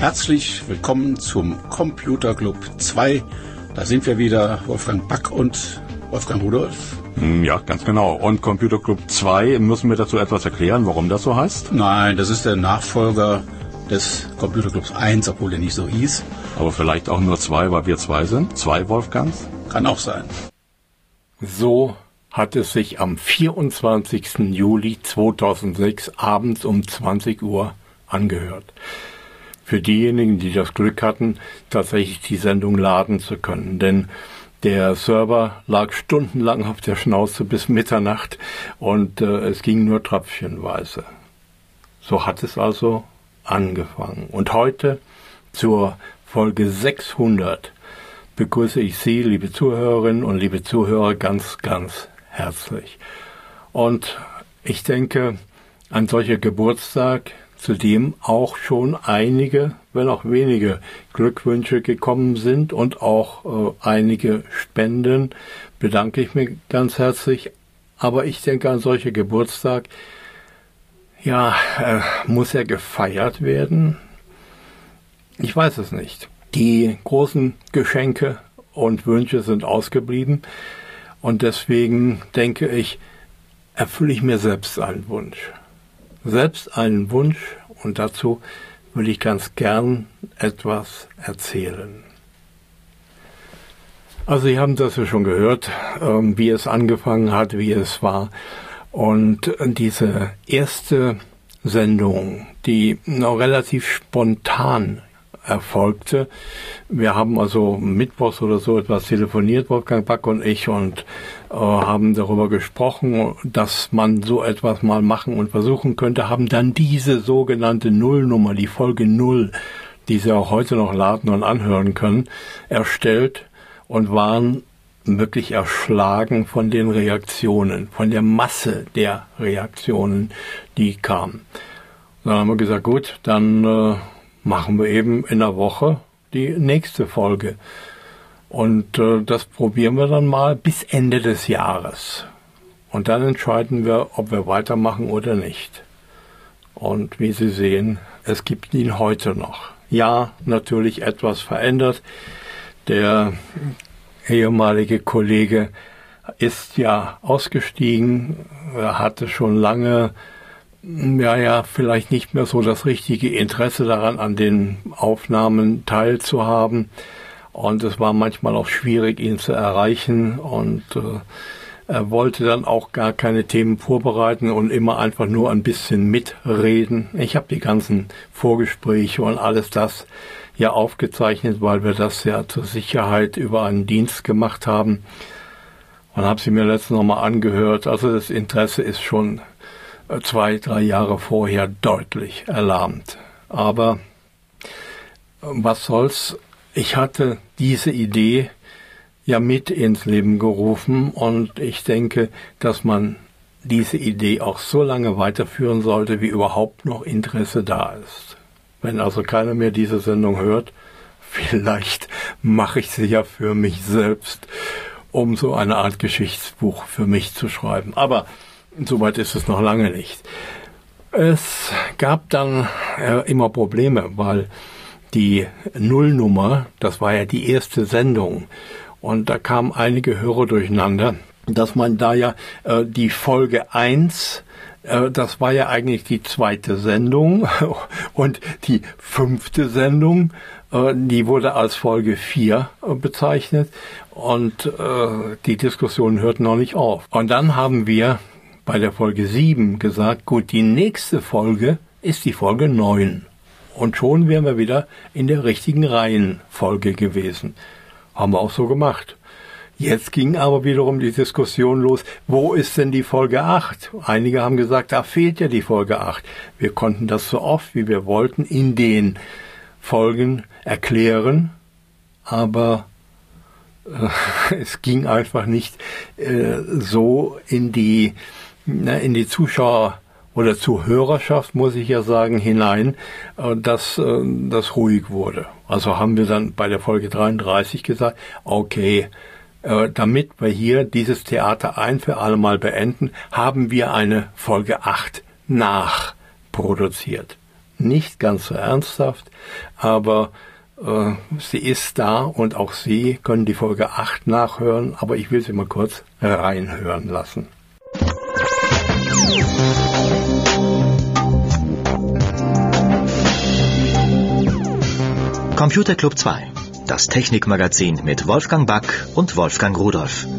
Herzlich willkommen zum Computer Club 2. Da sind wir wieder, Wolfgang Back und Wolfgang Rudolf. Ja, ganz genau. Und Computer Club 2, müssen wir dazu etwas erklären, warum das so heißt? Nein, das ist der Nachfolger des Computer Clubs 1, obwohl er nicht so hieß. Aber vielleicht auch nur 2, weil wir 2 sind? 2 Wolfgangs? Kann auch sein. So hat es sich am 24. Juli 2006 abends um 20 Uhr angehört. Für diejenigen, die das Glück hatten, tatsächlich die Sendung laden zu können. Denn der Server lag stundenlang auf der Schnauze bis Mitternacht und es ging nur tröpfchenweise. So hat es also angefangen. Und heute zur Folge 600 begrüße ich Sie, liebe Zuhörerinnen und liebe Zuhörer, ganz, ganz herzlich. Und ich denke, ein solcher Geburtstag, zu dem auch schon einige, wenn auch wenige Glückwünsche gekommen sind und auch einige Spenden, bedanke ich mich ganz herzlich. Aber ich denke, ein solcher Geburtstag, ja, muss er gefeiert werden? Ich weiß es nicht. Die großen Geschenke und Wünsche sind ausgeblieben und deswegen denke ich, erfülle ich mir selbst einen Wunsch. Selbst einen Wunsch und dazu will ich ganz gern etwas erzählen. Also Sie haben das ja schon gehört, wie es angefangen hat, wie es war. Und diese erste Sendung, die noch relativ spontan erfolgte. Wir haben also mittwochs oder so etwas telefoniert, Wolfgang Back und ich, und haben darüber gesprochen, dass man so etwas mal machen und versuchen könnte, haben dann diese sogenannte Nullnummer, die Folge 0, die Sie auch heute noch laden und anhören können, erstellt und waren wirklich erschlagen von den Reaktionen, von der Masse der Reaktionen, die kamen. Dann haben wir gesagt, gut, dann machen wir eben in der Woche die nächste Folge. Und das probieren wir dann mal bis Ende des Jahres. Und dann entscheiden wir, ob wir weitermachen oder nicht. Und wie Sie sehen, es gibt ihn heute noch. Ja, natürlich etwas verändert. Der ehemalige Kollege ist ja ausgestiegen. Er hatte schon lange vielleicht nicht mehr so das richtige Interesse daran, an den Aufnahmen teilzuhaben. Und es war manchmal auch schwierig, ihn zu erreichen. Und er wollte dann auch gar keine Themen vorbereiten und immer einfach nur ein bisschen mitreden. Ich habe die ganzen Vorgespräche und alles das ja aufgezeichnet, weil wir das ja zur Sicherheit über einen Dienst gemacht haben. Und habe sie mir letztens nochmal angehört. Also das Interesse ist schon 2-3 Jahre vorher deutlich erlahmt. Aber was soll's? Ich hatte diese Idee ja mit ins Leben gerufen und ich denke, dass man diese Idee auch so lange weiterführen sollte, wie überhaupt noch Interesse da ist. Wenn also keiner mehr diese Sendung hört, vielleicht mache ich sie ja für mich selbst, um so eine Art Geschichtsbuch für mich zu schreiben. Aber soweit ist es noch lange nicht. Es gab dann immer Probleme, weil die Nullnummer, das war ja die erste Sendung, und da kamen einige Hörer durcheinander, dass man da ja die Folge 1, das war ja eigentlich die zweite Sendung und die 5. Sendung, die wurde als Folge 4 bezeichnet und die Diskussionen hörten noch nicht auf. Und dann haben wir bei der Folge 7 gesagt, gut, die nächste Folge ist die Folge 9. Und schon wären wir wieder in der richtigen Reihenfolge gewesen. Haben wir auch so gemacht. Jetzt ging aber wiederum die Diskussion los, wo ist denn die Folge 8? Einige haben gesagt, da fehlt ja die Folge 8. Wir konnten das so oft, wie wir wollten, in den Folgen erklären, aber es ging einfach nicht so in die Zuschauer- oder Zuhörerschaft, muss ich ja sagen, hinein, dass das ruhig wurde. Also haben wir dann bei der Folge 33 gesagt, okay, damit wir hier dieses Theater ein für alle Mal beenden, haben wir eine Folge 8 nachproduziert. nicht ganz so ernsthaft, aber sie ist da und auch Sie können die Folge 8 nachhören, aber ich will sie mal kurz reinhören lassen. Computer Club 2, das Technikmagazin mit Wolfgang Back und Wolfgang Rudolph.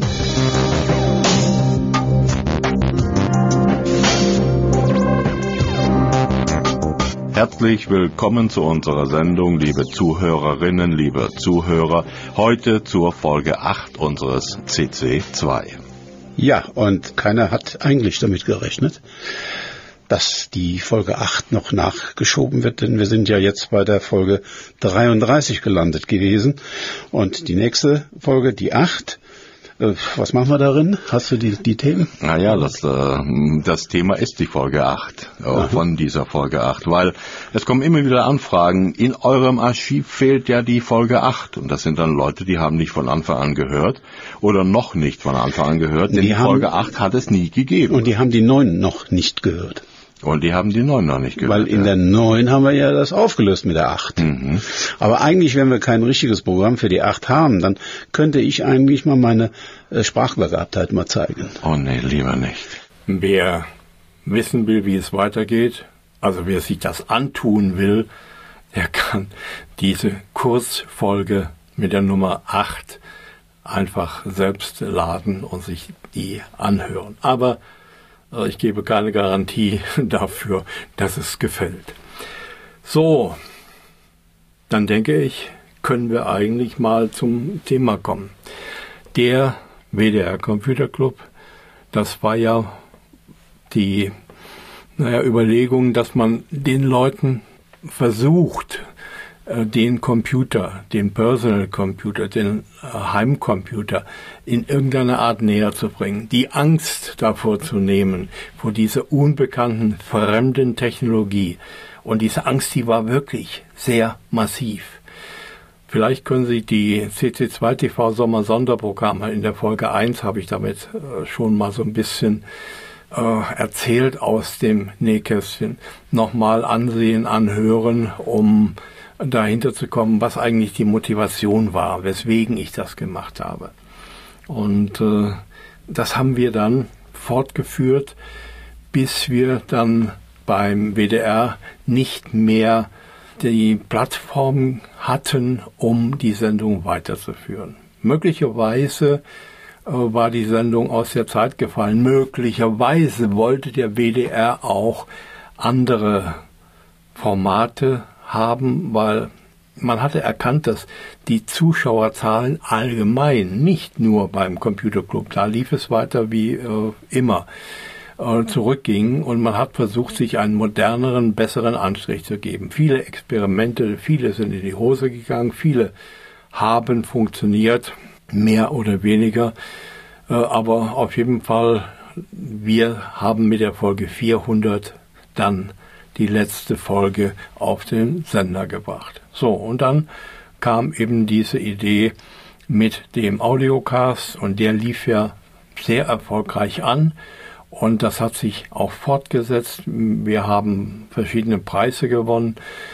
Herzlich willkommen zu unserer Sendung, liebe Zuhörerinnen, liebe Zuhörer, heute zur Folge 8 unseres CC2. Ja, und keiner hat eigentlich damit gerechnet, dass die Folge 8 noch nachgeschoben wird, denn wir sind ja jetzt bei der Folge 33 gelandet gewesen. Und die nächste Folge, die 8, was machen wir darin? Hast du die Themen? Naja, das Thema ist die Folge 8, von dieser Folge 8, weil es kommen immer wieder Anfragen, in eurem Archiv fehlt ja die Folge 8. Und das sind dann Leute, die haben nicht von Anfang an gehört oder noch nicht von Anfang an gehört, denn die Folge 8 hat es nie gegeben. Und die haben die 9 noch nicht gehört. Und die haben die 9 noch nicht gehört. Weil in der 9 haben wir ja das aufgelöst mit der 8. Mhm. Aber eigentlich, wenn wir kein richtiges Programm für die 8 haben, dann könnte ich eigentlich mal meine Sprachbegabtheit mal zeigen. Oh nee, lieber nicht. Wer wissen will, wie es weitergeht, also wer sich das antun will, der kann diese Kurzfolge mit der Nummer 8 einfach selbst laden und sich die anhören. Aber ich gebe keine Garantie dafür, dass es gefällt. So, dann denke ich, können wir eigentlich mal zum Thema kommen. Der WDR Computer Club, das war ja die Überlegung, dass man den Leuten versucht, den Computer, den Personal Computer, den Heimcomputer in irgendeiner Art näher zu bringen, die Angst davor zu nehmen, vor dieser unbekannten, fremden Technologie. Und diese Angst, die war wirklich sehr massiv. Vielleicht können Sie die CC2 TV Sommer Sonderprogramme, in der Folge 1 habe ich damit schon mal so ein bisschen erzählt aus dem Nähkästchen, nochmal ansehen, anhören, um dahinter zu kommen, was eigentlich die Motivation war, weswegen ich das gemacht habe. Und das haben wir dann fortgeführt, bis wir dann beim WDR nicht mehr die Plattform hatten, um die Sendung weiterzuführen. Möglicherweise war die Sendung aus der Zeit gefallen. Möglicherweise wollte der WDR auch andere Formate haben, weil man hatte erkannt, dass die Zuschauerzahlen allgemein, nicht nur beim Computerclub, da lief es weiter wie immer, zurückgingen und man hat versucht, sich einen moderneren, besseren Anstrich zu geben. Viele Experimente, viele sind in die Hose gegangen, viele haben funktioniert, mehr oder weniger, aber auf jeden Fall, wir haben mit der Folge 400 dann die letzte Folge auf den Sender gebracht. So, und dann kam eben diese Idee mit dem Audiocast und der lief ja sehr erfolgreich an und das hat sich auch fortgesetzt. Wir haben verschiedene Preise gewonnen.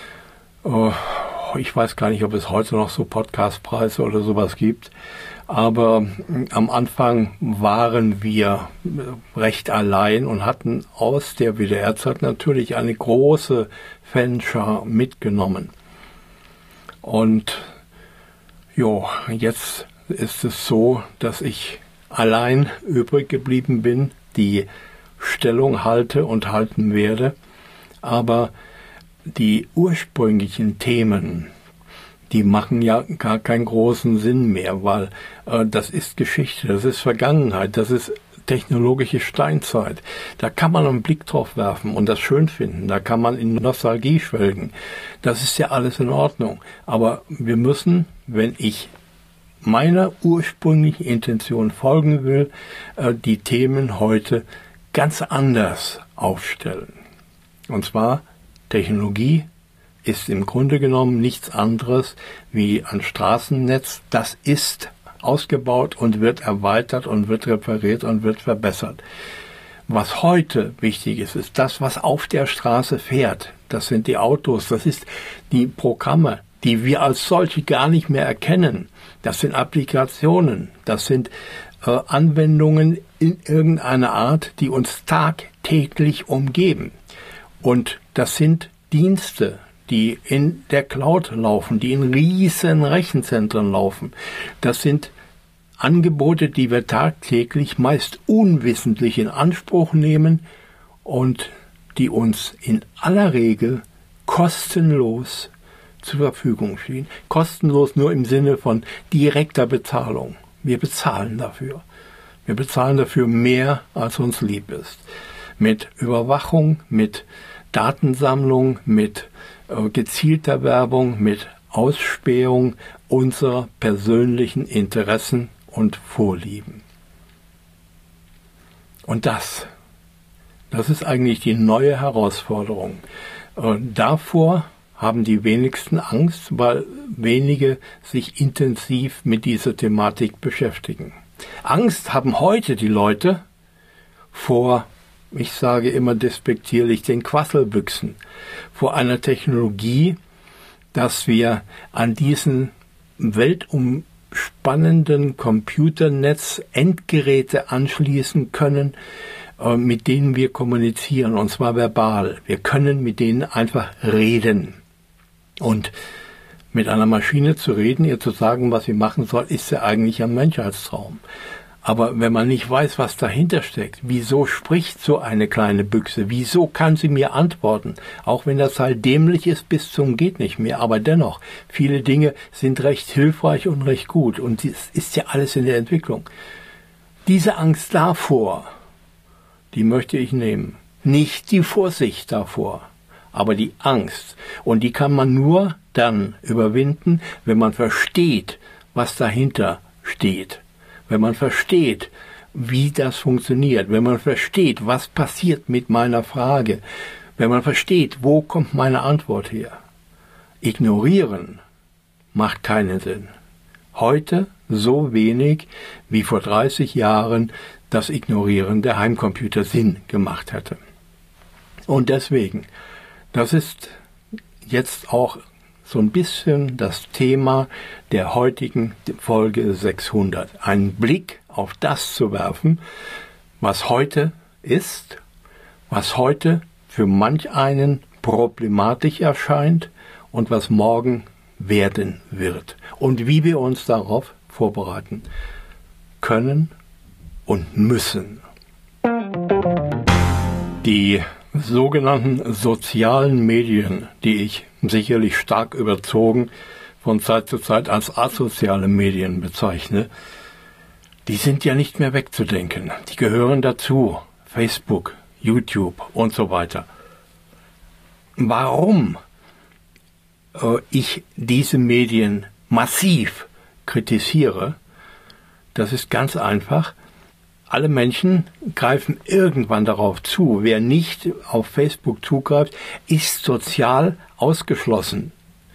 Ich weiß gar nicht, ob es heute noch so Podcastpreise oder sowas gibt. Aber am Anfang waren wir recht allein und hatten aus der WDR-Zeit natürlich eine große Fanschar mitgenommen. Und jetzt ist es so, dass ich allein übrig geblieben bin, die Stellung halte und halten werde. Aber die ursprünglichen Themen, die machen ja gar keinen großen Sinn mehr, weil das ist Geschichte, das ist Vergangenheit, das ist technologische Steinzeit. Da kann man einen Blick drauf werfen und das schön finden, da kann man in Nostalgie schwelgen. Das ist ja alles in Ordnung. Aber wir müssen, wenn ich meiner ursprünglichen Intention folgen will, die Themen heute ganz anders aufstellen. Und zwar Technologie ist im Grunde genommen nichts anderes wie ein Straßennetz. Das ist ausgebaut und wird erweitert und wird repariert und wird verbessert. Was heute wichtig ist, ist das, was auf der Straße fährt. das sind die Autos, das ist die Programme, die wir als solche gar nicht mehr erkennen. Das sind Applikationen, das sind Anwendungen in irgendeiner Art, die uns tagtäglich umgeben. Und das sind Dienste, die in der Cloud laufen, die in riesen Rechenzentren laufen. Das sind Angebote, die wir tagtäglich meist unwissentlich in Anspruch nehmen und die uns in aller Regel kostenlos zur Verfügung stehen. Kostenlos nur im Sinne von direkter Bezahlung. Wir bezahlen dafür. Wir bezahlen dafür mehr, als uns lieb ist. Mit Überwachung, mit Datensammlung, mit gezielter Werbung, mit Ausspähung unserer persönlichen Interessen und Vorlieben. Und das ist eigentlich die neue Herausforderung. Davor haben die wenigsten Angst, weil wenige sich intensiv mit dieser Thematik beschäftigen. Angst haben heute die Leute vor, ich sage immer despektierlich, den Quasselbüchsen, vor einer Technologie, dass wir an diesen weltumspannenden Computernetz Endgeräte anschließen können, mit denen wir kommunizieren, und zwar verbal. Wir können mit denen einfach reden. Und mit einer Maschine zu reden, ihr zu sagen, was sie machen soll, ist ja eigentlich ein Menschheitstraum. Aber wenn man nicht weiß, was dahinter steckt, wieso spricht so eine kleine Büchse? Wieso kann sie mir antworten? Auch wenn das halt dämlich ist bis zum geht nicht mehr. Aber dennoch, viele Dinge sind recht hilfreich und recht gut. Und es ist ja alles in der Entwicklung. Diese Angst davor, die möchte ich nehmen. Nicht die Vorsicht davor, aber die Angst. Und die kann man nur dann überwinden, wenn man versteht, was dahinter steht. Wenn man versteht, wie das funktioniert, wenn man versteht, was passiert mit meiner Frage, wenn man versteht, wo kommt meine Antwort her. Ignorieren macht keinen Sinn. Heute so wenig wie vor 30 Jahren das Ignorieren der Heimcomputer Sinn gemacht hätte. Und deswegen, das ist jetzt auch so ein bisschen das Thema der heutigen Folge 600. Einen Blick auf das zu werfen, was heute ist, was heute für manch einen problematisch erscheint und was morgen werden wird. Und wie wir uns darauf vorbereiten können und müssen. Die sogenannten sozialen Medien, die ich sicherlich stark überzogen von Zeit zu Zeit als asoziale Medien bezeichne, die sind ja nicht mehr wegzudenken. Die gehören dazu. Facebook, YouTube und so weiter. Warum ich diese Medien massiv kritisiere, das ist ganz einfach. Alle Menschen greifen irgendwann darauf zu. Wer nicht auf Facebook zugreift, ist sozial ausgeschlossen.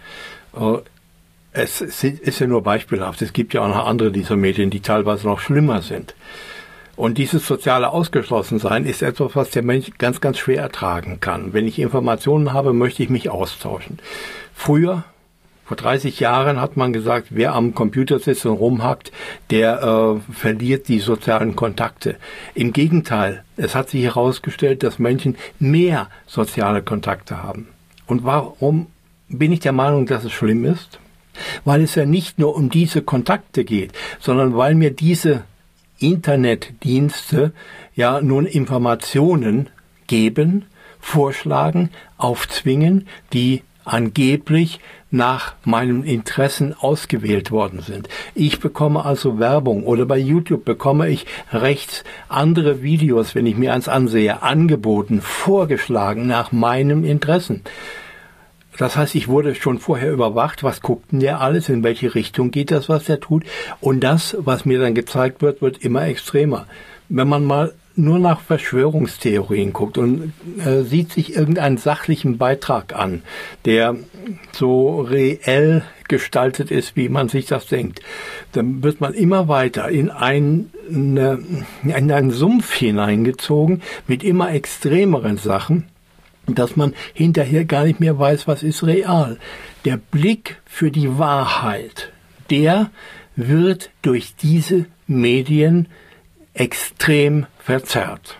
Es ist ja nur beispielhaft. Es gibt ja auch noch andere dieser Medien, die teilweise noch schlimmer sind. Und dieses soziale Ausgeschlossensein ist etwas, was der Mensch ganz, ganz schwer ertragen kann. Wenn ich Informationen habe, möchte ich mich austauschen. Früher, vor 30 Jahren, hat man gesagt, wer am Computer sitzt und rumhackt, der verliert die sozialen Kontakte. Im Gegenteil, es hat sich herausgestellt, dass Menschen mehr soziale Kontakte haben. Und warum bin ich der Meinung, dass es schlimm ist? Weil es ja nicht nur um diese Kontakte geht, sondern weil mir diese Internetdienste ja nun Informationen geben, vorschlagen, aufzwingen, die angeblich nach meinen Interessen ausgewählt worden sind. Ich bekomme also Werbung oder bei YouTube bekomme ich rechts andere Videos, wenn ich mir eins ansehe, angeboten, vorgeschlagen nach meinen Interessen. Das heißt, ich wurde schon vorher überwacht, was guckt denn der alles, in welche Richtung geht das, was er tut. Und das, was mir dann gezeigt wird, wird immer extremer. Wenn man mal nur nach Verschwörungstheorien guckt und sieht sich irgendeinen sachlichen Beitrag an, der so reell gestaltet ist, wie man sich das denkt, dann wird man immer weiter in einen Sumpf hineingezogen mit immer extremeren Sachen. dass man hinterher gar nicht mehr weiß, was ist real. Der Blick für die Wahrheit, der wird durch diese Medien extrem verzerrt.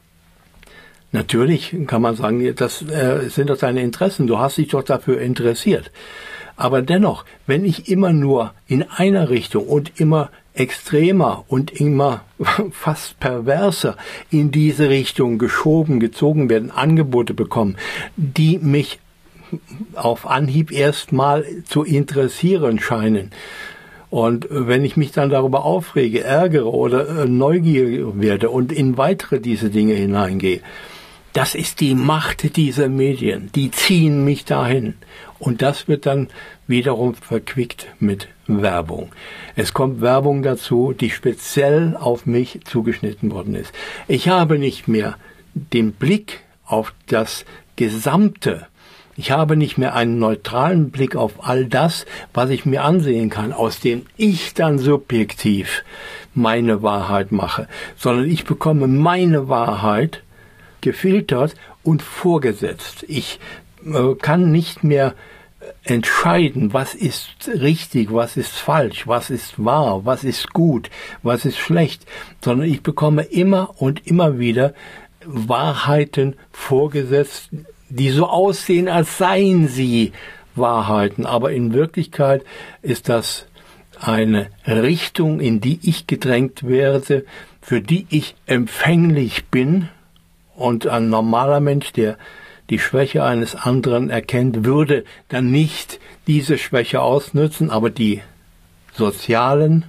Natürlich kann man sagen, das sind doch deine Interessen, du hast dich doch dafür interessiert. Aber dennoch, wenn ich immer nur in einer Richtung und immer extremer und immer fast perverser in diese Richtung gezogen werden, Angebote bekommen, die mich auf Anhieb erstmal zu interessieren scheinen. Und wenn ich mich dann darüber aufrege, ärgere oder neugierig werde und in weitere diese Dinge hineingehe, das ist die Macht dieser Medien. Die ziehen mich dahin. Und das wird dann wiederum verquickt mit Werbung. Es kommt Werbung dazu, die speziell auf mich zugeschnitten worden ist. Ich habe nicht mehr den Blick auf das Gesamte. Ich habe nicht mehr einen neutralen Blick auf all das, was ich mir ansehen kann, aus dem ich dann subjektiv meine Wahrheit mache, sondern ich bekomme meine Wahrheit gefiltert und vorgesetzt. Ich kann nicht mehr entscheiden, was ist richtig, was ist falsch, was ist wahr, was ist gut, was ist schlecht, sondern ich bekomme immer und immer wieder Wahrheiten vorgesetzt, die so aussehen, als seien sie Wahrheiten, aber in Wirklichkeit ist das eine Richtung, in die ich gedrängt werde, für die ich empfänglich bin. Und ein normaler Mensch, der die Schwäche eines anderen erkennt, würde dann nicht diese Schwäche ausnutzen, aber die sozialen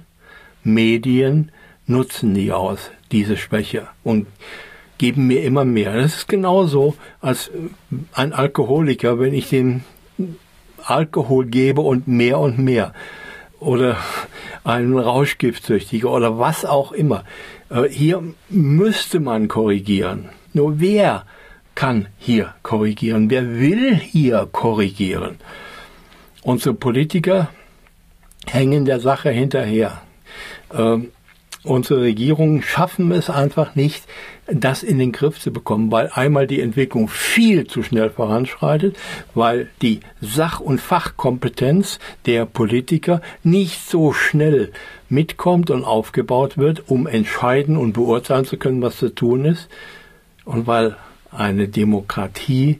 Medien nutzen die aus, diese Schwäche, und geben mir immer mehr. Das ist genauso als ein Alkoholiker, wenn ich dem Alkohol gebe und mehr. Oder einen Rauschgiftsüchtiger oder was auch immer. Hier müsste man korrigieren. Nur wer kann hier korrigieren? Wer will hier korrigieren? Unsere Politiker hängen der Sache hinterher. Unsere Regierungen schaffen es einfach nicht, das in den Griff zu bekommen, weil einmal die Entwicklung viel zu schnell voranschreitet, weil die Sach- und Fachkompetenz der Politiker nicht so schnell mitkommt und aufgebaut wird, um entscheiden und beurteilen zu können, was zu tun ist, und weil eine Demokratie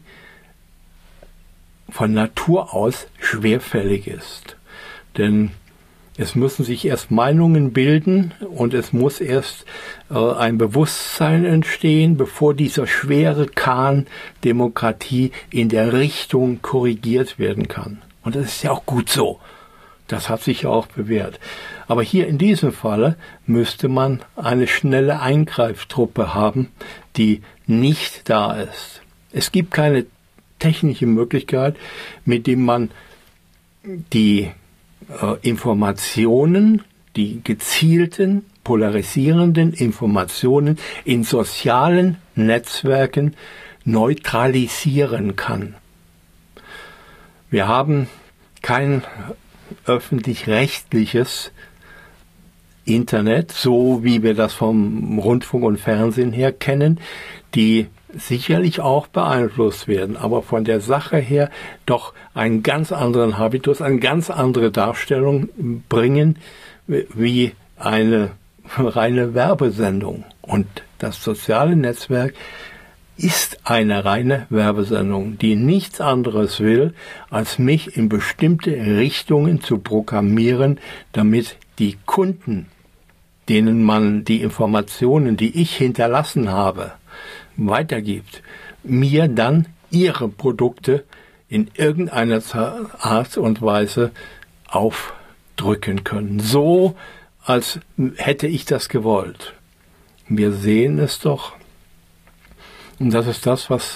von Natur aus schwerfällig ist. Denn es müssen sich erst Meinungen bilden und es muss erst ein Bewusstsein entstehen, bevor dieser schwere Kahn Demokratie in der Richtung korrigiert werden kann. Und das ist ja auch gut so. Das hat sich ja auch bewährt. Aber hier in diesem Falle müsste man eine schnelle Eingreiftruppe haben, die nicht da ist. Es gibt keine technische Möglichkeit, mit dem man die Informationen, die gezielten, polarisierenden Informationen in sozialen Netzwerken neutralisieren kann. Wir haben kein öffentlich-rechtliches Internet, so wie wir das vom Rundfunk und Fernsehen her kennen, die sicherlich auch beeinflusst werden, aber von der Sache her doch einen ganz anderen Habitus, eine ganz andere Darstellung bringen, wie eine reine Werbesendung. Und das soziale Netzwerk ist eine reine Werbesendung, die nichts anderes will, als mich in bestimmte Richtungen zu programmieren, damit die Kunden, denen man die Informationen, die ich hinterlassen habe, weitergibt, mir dann ihre Produkte in irgendeiner Art und Weise aufdrücken können. So, als hätte ich das gewollt. Wir sehen es doch. Und das ist das, was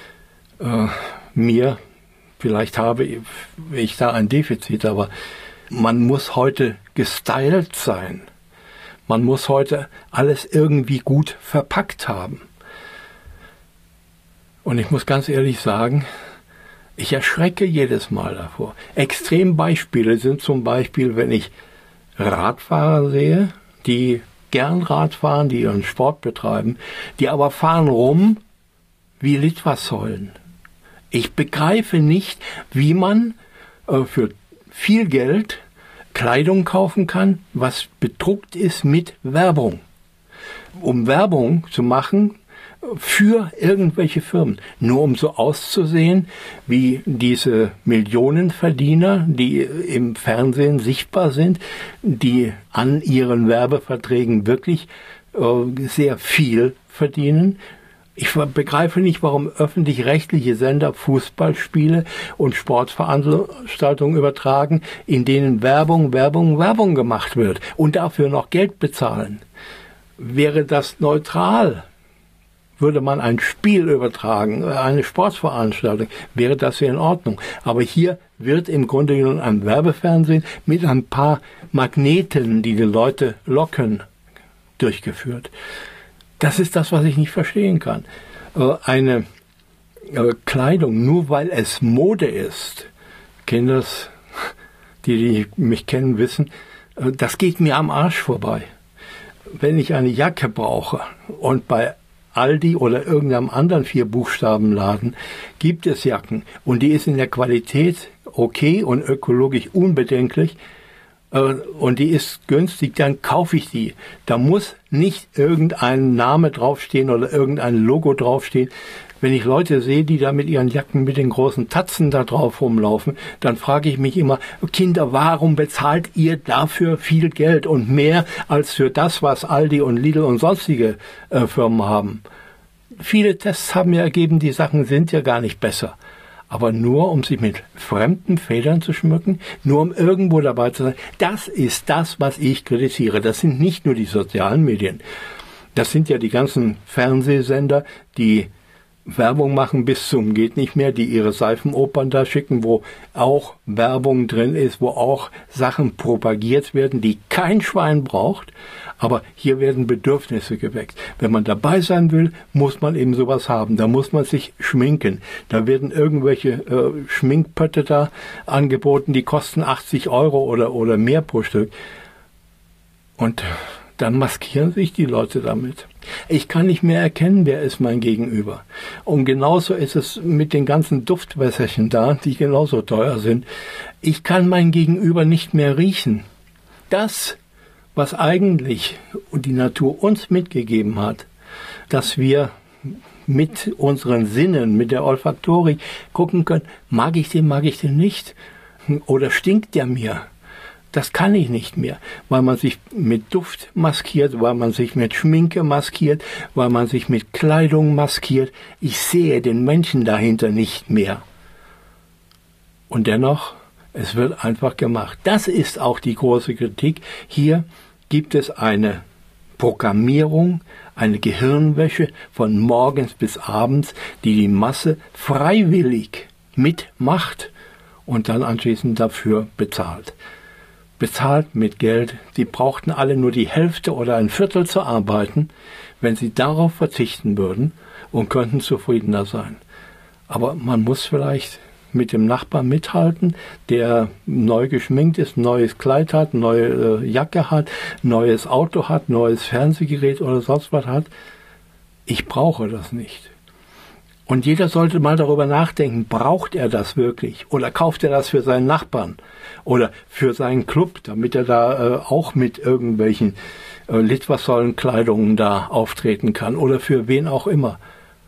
mir, vielleicht habe ich da ein Defizit, aber man muss heute gestylt sein. Man muss heute alles irgendwie gut verpackt haben. Und ich muss ganz ehrlich sagen, ich erschrecke jedes Mal davor. Extrembeispiele sind zum Beispiel, wenn ich Radfahrer sehe, die gern Rad fahren, die ihren Sport betreiben, die aber fahren rum wie Litfaßsäulen. Ich begreife nicht, wie man für viel Geld Kleidung kaufen kann, was bedruckt ist mit Werbung. Um Werbung zu machen für irgendwelche Firmen, nur um so auszusehen wie diese Millionenverdiener, die im Fernsehen sichtbar sind, die an ihren Werbeverträgen wirklich sehr viel verdienen. Ich begreife nicht, warum öffentlich-rechtliche Sender Fußballspiele und Sportveranstaltungen übertragen, in denen Werbung gemacht wird und dafür noch Geld bezahlen. Wäre das neutral, würde man ein Spiel übertragen, eine Sportveranstaltung, wäre das ja in Ordnung. Aber hier wird im Grunde genommen ein Werbefernsehen mit ein paar Magneten, die Leute locken, durchgeführt. Das ist das, was ich nicht verstehen kann. Eine Kleidung, nur weil es Mode ist, Kinder, die mich kennen, wissen, das geht mir am Arsch vorbei. Wenn ich eine Jacke brauche und bei Aldi oder irgendeinem anderen 4-Buchstaben-Laden gibt es Jacken und die ist in der Qualität okay und ökologisch unbedenklich und die ist günstig, dann kaufe ich die. Da muss nicht irgendein Name draufstehen oder irgendein Logo draufstehen. Wenn ich Leute sehe, die da mit ihren Jacken mit den großen Tatzen da drauf rumlaufen, dann frage ich mich immer, Kinder, warum bezahlt ihr dafür viel Geld und mehr als für das, was Aldi und Lidl und sonstige Firmen haben? Viele Tests haben ja ergeben, die Sachen sind ja gar nicht besser. Aber nur, um sich mit fremden Federn zu schmücken, nur um irgendwo dabei zu sein, das ist das, was ich kritisiere. Das sind nicht nur die sozialen Medien. Das sind ja die ganzen Fernsehsender, die Werbung machen bis zum geht nicht mehr, die ihre Seifenopern da schicken, wo auch Werbung drin ist, wo auch Sachen propagiert werden, die kein Schwein braucht. Aber hier werden Bedürfnisse geweckt. Wenn man dabei sein will, muss man eben sowas haben. Da muss man sich schminken. Da werden irgendwelche Schminkpötte da angeboten, die kosten 80 Euro oder mehr pro Stück. Und dann maskieren sich die Leute damit. Ich kann nicht mehr erkennen, wer ist mein Gegenüber. Und genauso ist es mit den ganzen Duftwässerchen da, die genauso teuer sind. Ich kann mein Gegenüber nicht mehr riechen. Das, was eigentlich die Natur uns mitgegeben hat, dass wir mit unseren Sinnen, mit der Olfaktorik gucken können, mag ich den nicht? Oder stinkt der mir? Das kann ich nicht mehr, weil man sich mit Duft maskiert, weil man sich mit Schminke maskiert, weil man sich mit Kleidung maskiert. Ich sehe den Menschen dahinter nicht mehr. Und dennoch, es wird einfach gemacht. Das ist auch die große Kritik. Hier gibt es eine Programmierung, eine Gehirnwäsche von morgens bis abends, die Masse freiwillig mitmacht und dann anschließend dafür bezahlt. Bezahlt mit Geld. Die brauchten alle nur die Hälfte oder ein Viertel zu arbeiten, wenn sie darauf verzichten würden und könnten zufriedener sein. Aber man muss vielleicht mit dem Nachbarn mithalten, der neu geschminkt ist, neues Kleid hat, neue Jacke hat, neues Auto hat, neues Fernsehgerät oder sonst was hat. Ich brauche das nicht. Und jeder sollte mal darüber nachdenken, braucht er das wirklich? Oder kauft er das für seinen Nachbarn? Oder für seinen Club, damit er da auch mit irgendwelchen Litfaßsäulenkleidungen da auftreten kann? Oder für wen auch immer?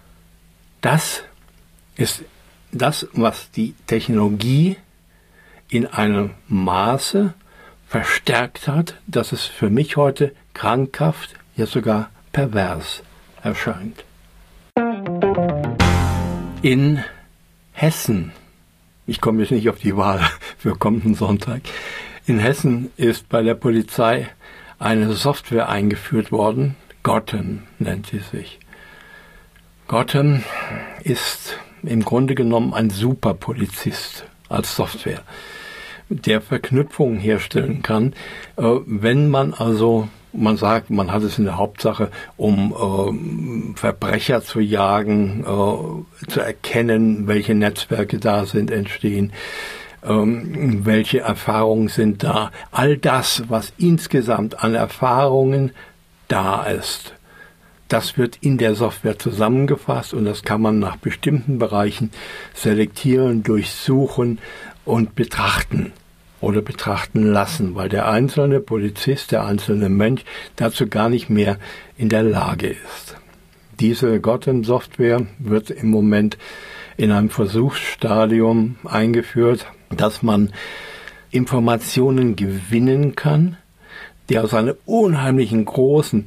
Das ist das, was die Technologie in einem Maße verstärkt hat, dass es für mich heute krankhaft, ja sogar pervers erscheint. In Hessen, ich komme jetzt nicht auf die Wahl für kommenden Sonntag, in Hessen ist bei der Polizei eine Software eingeführt worden, Gotham nennt sie sich. Gotham ist im Grunde genommen ein Superpolizist als Software, der Verknüpfungen herstellen kann, wenn man also, man sagt, man hat es in der Hauptsache, um Verbrecher zu jagen, zu erkennen, welche Netzwerke da sind, entstehen, welche Erfahrungen sind da. All das, was insgesamt an Erfahrungen da ist, Das wird in der Software zusammengefasst und das kann man nach bestimmten Bereichen selektieren, durchsuchen und betrachten oder betrachten lassen, weil der einzelne Polizist, der einzelne Mensch dazu gar nicht mehr in der Lage ist. Diese Gotham-Software wird im Moment in einem Versuchsstadium eingeführt, dass man Informationen gewinnen kann, die aus einer unheimlichen großen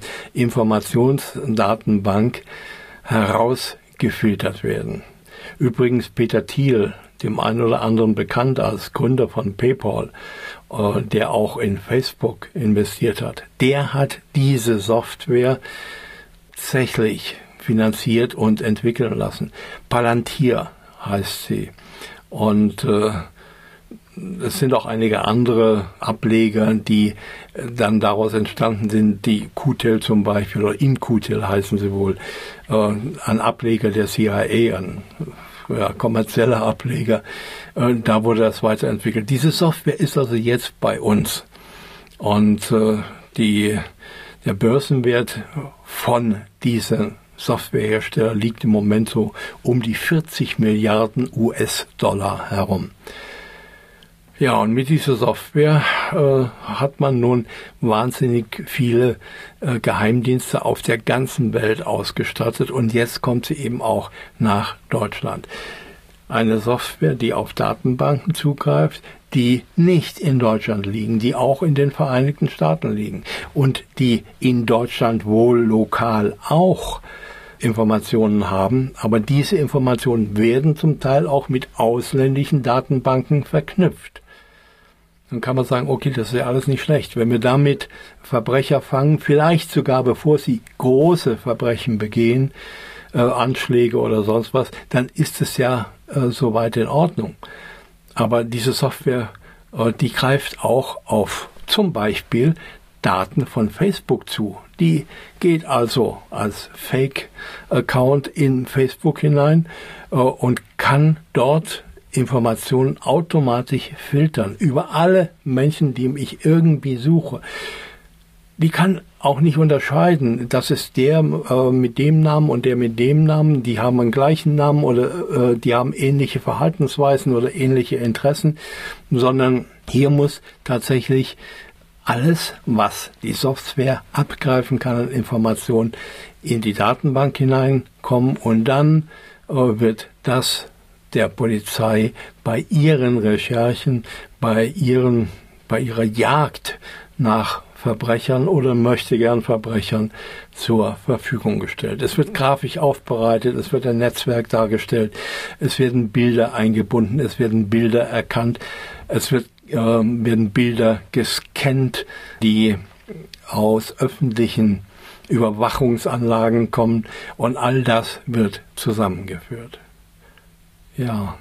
Informationsdatenbank herausgefiltert werden. Übrigens Peter Thiel, dem einen oder anderen bekannt als Gründer von PayPal, der auch in Facebook investiert hat, der hat diese Software tatsächlich finanziert und entwickeln lassen. Palantir heißt sie. Und es sind auch einige andere Ableger, die dann daraus entstanden sind, die QTEL zum Beispiel, oder InQTEL heißen sie wohl, ein Ableger der CIA, ein kommerzieller Ableger, da wurde das weiterentwickelt. Diese Software ist also jetzt bei uns. Und der Börsenwert von diesen Softwarehersteller liegt im Moment so um die 40 Milliarden US-Dollar herum. Ja, und mit dieser Software hat man nun wahnsinnig viele Geheimdienste auf der ganzen Welt ausgestattet und jetzt kommt sie eben auch nach Deutschland. Eine Software, die auf Datenbanken zugreift, die nicht in Deutschland liegen, die auch in den Vereinigten Staaten liegen und die in Deutschland wohl lokal auch Informationen haben, aber diese Informationen werden zum Teil auch mit ausländischen Datenbanken verknüpft. Dann kann man sagen, okay, das ist ja alles nicht schlecht. Wenn wir damit Verbrecher fangen, vielleicht sogar bevor sie große Verbrechen begehen, Anschläge oder sonst was, dann ist es ja soweit in Ordnung. Aber diese Software, die greift auch auf zum Beispiel Daten von Facebook zu. Die geht also als Fake-Account in Facebook hinein und kann dort Informationen automatisch filtern über alle Menschen, die ich irgendwie suche. Die kann auch nicht unterscheiden, das ist der mit dem Namen und der mit dem Namen, die haben den gleichen Namen oder die haben ähnliche Verhaltensweisen oder ähnliche Interessen, sondern hier muss tatsächlich alles, was die Software abgreifen kann an Informationen, in die Datenbank hineinkommen und dann wird das der Polizei bei ihren Recherchen, bei ihrer Jagd nach Verbrechern oder möchtegern Verbrechern zur Verfügung gestellt. Es wird grafisch aufbereitet, es wird ein Netzwerk dargestellt, es werden Bilder eingebunden, es werden Bilder erkannt, es werden Bilder gescannt, die aus öffentlichen Überwachungsanlagen kommen und all das wird zusammengeführt. Ja,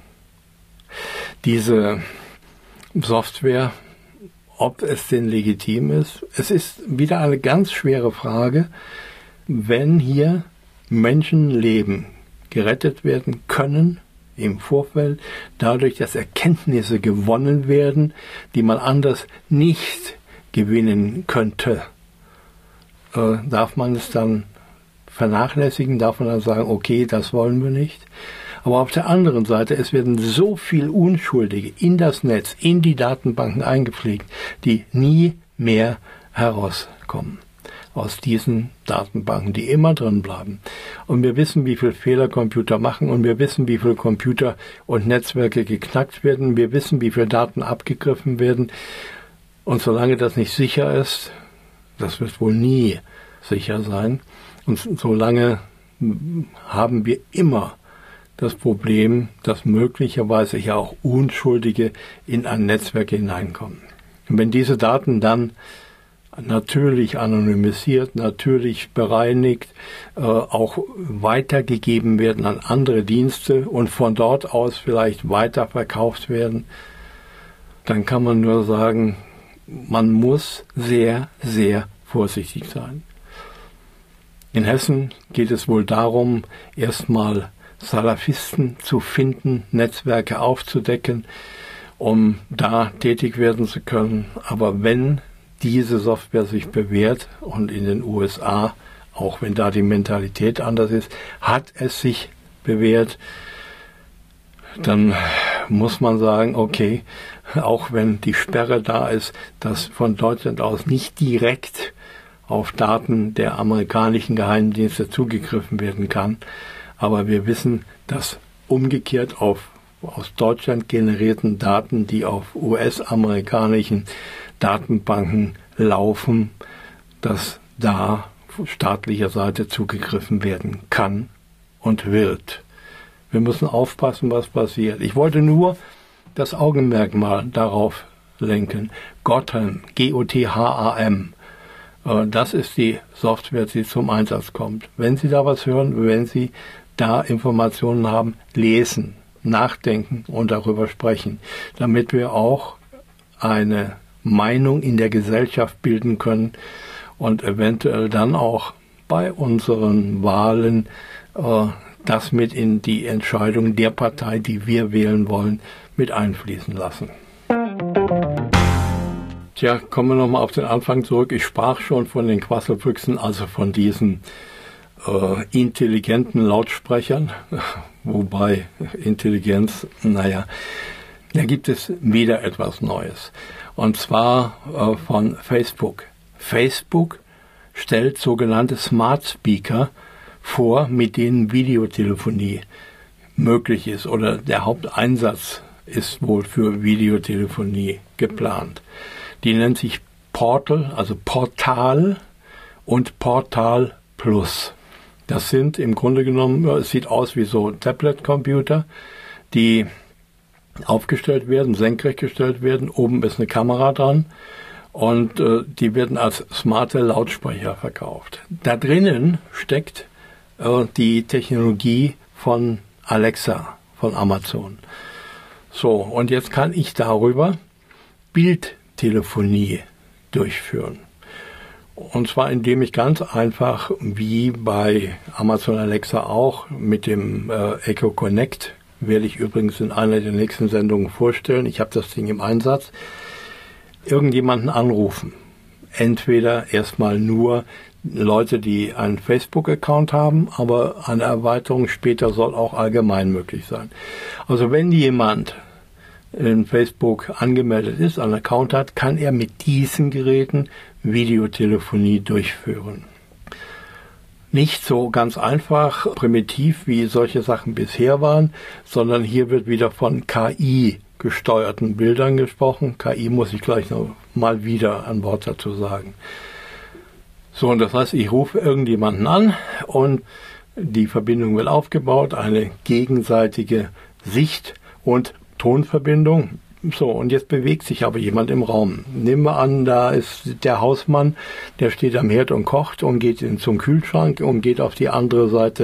diese Software, ob es denn legitim ist, es ist wieder eine ganz schwere Frage, wenn hier Menschenleben gerettet werden können im Vorfeld, dadurch, dass Erkenntnisse gewonnen werden, die man anders nicht gewinnen könnte. Darf man es dann vernachlässigen? Darf man dann sagen, okay, das wollen wir nicht? Aber auf der anderen Seite, es werden so viel Unschuldige in das Netz, in die Datenbanken eingepflegt, die nie mehr herauskommen aus diesen Datenbanken, die immer drin bleiben. Und wir wissen, wie viel Fehler Computer machen und wir wissen, wie viel Computer und Netzwerke geknackt werden. Wir wissen, wie viel Daten abgegriffen werden. Und solange das nicht sicher ist, das wird wohl nie sicher sein. Und solange haben wir immer das Problem, dass möglicherweise ja auch Unschuldige in ein Netzwerk hineinkommen. Und wenn diese Daten dann natürlich anonymisiert, natürlich bereinigt, auch weitergegeben werden an andere Dienste und von dort aus vielleicht weiterverkauft werden, dann kann man nur sagen, man muss sehr, sehr vorsichtig sein. In Hessen geht es wohl darum, erstmal Salafisten zu finden, Netzwerke aufzudecken, um da tätig werden zu können. Aber wenn diese Software sich bewährt und in den USA auch wenn da die Mentalität anders ist, hat es sich bewährt. Dann muss man sagen, okay, auch wenn die Sperre da ist, dass von Deutschland aus nicht direkt auf Daten der amerikanischen Geheimdienste zugegriffen werden kann. Aber wir wissen, dass umgekehrt auf aus Deutschland generierten Daten, die auf US-amerikanischen Datenbanken laufen, dass da staatlicher Seite zugegriffen werden kann und wird. Wir müssen aufpassen, was passiert. Ich wollte nur das Augenmerk mal darauf lenken. Gotham, G-O-T-H-A-M. Das ist die Software, die zum Einsatz kommt. Wenn Sie da was hören, wenn Sie da Informationen haben, lesen, nachdenken und darüber sprechen, damit wir auch eine Meinung in der Gesellschaft bilden können und eventuell dann auch bei unseren Wahlen das mit in die Entscheidung der Partei, die wir wählen wollen, mit einfließen lassen. Tja, kommen wir nochmal auf den Anfang zurück. Ich sprach schon von den Quasselfüchsen, also von diesen intelligenten Lautsprechern, wobei Intelligenz, da gibt es wieder etwas Neues. Und zwar von Facebook. Facebook stellt sogenannte Smart Speaker vor, mit denen Videotelefonie möglich ist, oder der Haupteinsatz ist wohl für Videotelefonie geplant. Die nennt sich Portal, also Portal und Portal Plus. Das sind im Grunde genommen, es sieht aus wie so Tablet-Computer, die aufgestellt werden, senkrecht gestellt werden. Oben ist eine Kamera dran und die werden als smarte Lautsprecher verkauft. Da drinnen steckt die Technologie von Alexa, von Amazon. So, und jetzt kann ich darüber Bildtelefonie durchführen. Und zwar indem ich ganz einfach, wie bei Amazon Alexa auch, mit dem Echo Connect, werde ich übrigens in einer der nächsten Sendungen vorstellen, ich habe das Ding im Einsatz, irgendjemanden anrufen. Entweder erstmal nur Leute, die einen Facebook-Account haben, aber eine Erweiterung später soll auch allgemein möglich sein. Also wenn jemand in Facebook angemeldet ist, einen Account hat, kann er mit diesen Geräten Videotelefonie durchführen. Nicht so ganz einfach, primitiv, wie solche Sachen bisher waren, sondern hier wird wieder von KI gesteuerten Bildern gesprochen. KI muss ich gleich noch mal wieder ein Wort dazu sagen. So, und das heißt, ich rufe irgendjemanden an und die Verbindung wird aufgebaut, eine gegenseitige Sicht- und Tonverbindung. So, und jetzt bewegt sich aber jemand im Raum. Nehmen wir an, da ist der Hausmann, der steht am Herd und kocht und geht zum Kühlschrank und geht auf die andere Seite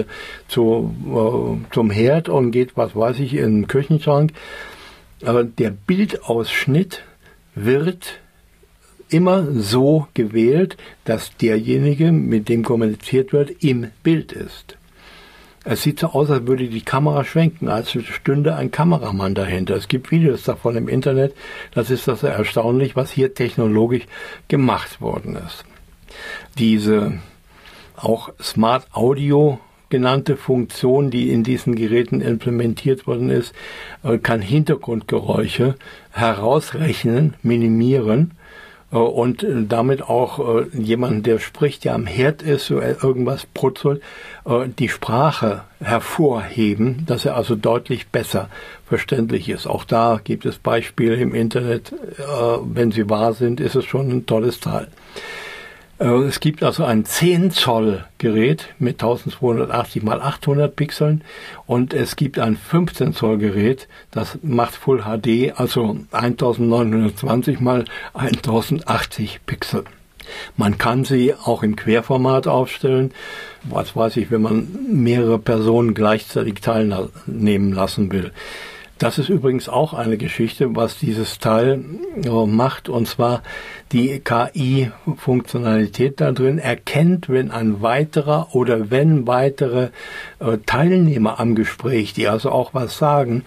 zum Herd und geht, was weiß ich, in den Küchenschrank. Aber der Bildausschnitt wird immer so gewählt, dass derjenige, mit dem kommuniziert wird, im Bild ist. Es sieht so aus, als würde die Kamera schwenken, als stünde ein Kameramann dahinter. Es gibt Videos davon im Internet. Das ist das erstaunlich, was hier technologisch gemacht worden ist. Diese auch Smart Audio genannte Funktion, die in diesen Geräten implementiert worden ist, kann Hintergrundgeräusche herausrechnen, minimieren und damit auch jemanden, der spricht, der am Herd ist, so irgendwas brutzelt, die Sprache hervorheben, dass er also deutlich besser verständlich ist. Auch da gibt es Beispiele im Internet, wenn sie wahr sind, ist es schon ein tolles Teil. Es gibt also ein 10 Zoll Gerät mit 1280 x 800 Pixeln und es gibt ein 15 Zoll Gerät, das macht Full HD, also 1920 x 1080 Pixel. Man kann sie auch im Querformat aufstellen, was weiß ich, wenn man mehrere Personen gleichzeitig teilnehmen lassen will. Das ist übrigens auch eine Geschichte, was dieses Teil macht, und zwar die KI-Funktionalität da drin erkennt, wenn ein weiterer oder wenn weitere Teilnehmer am Gespräch, die also auch was sagen,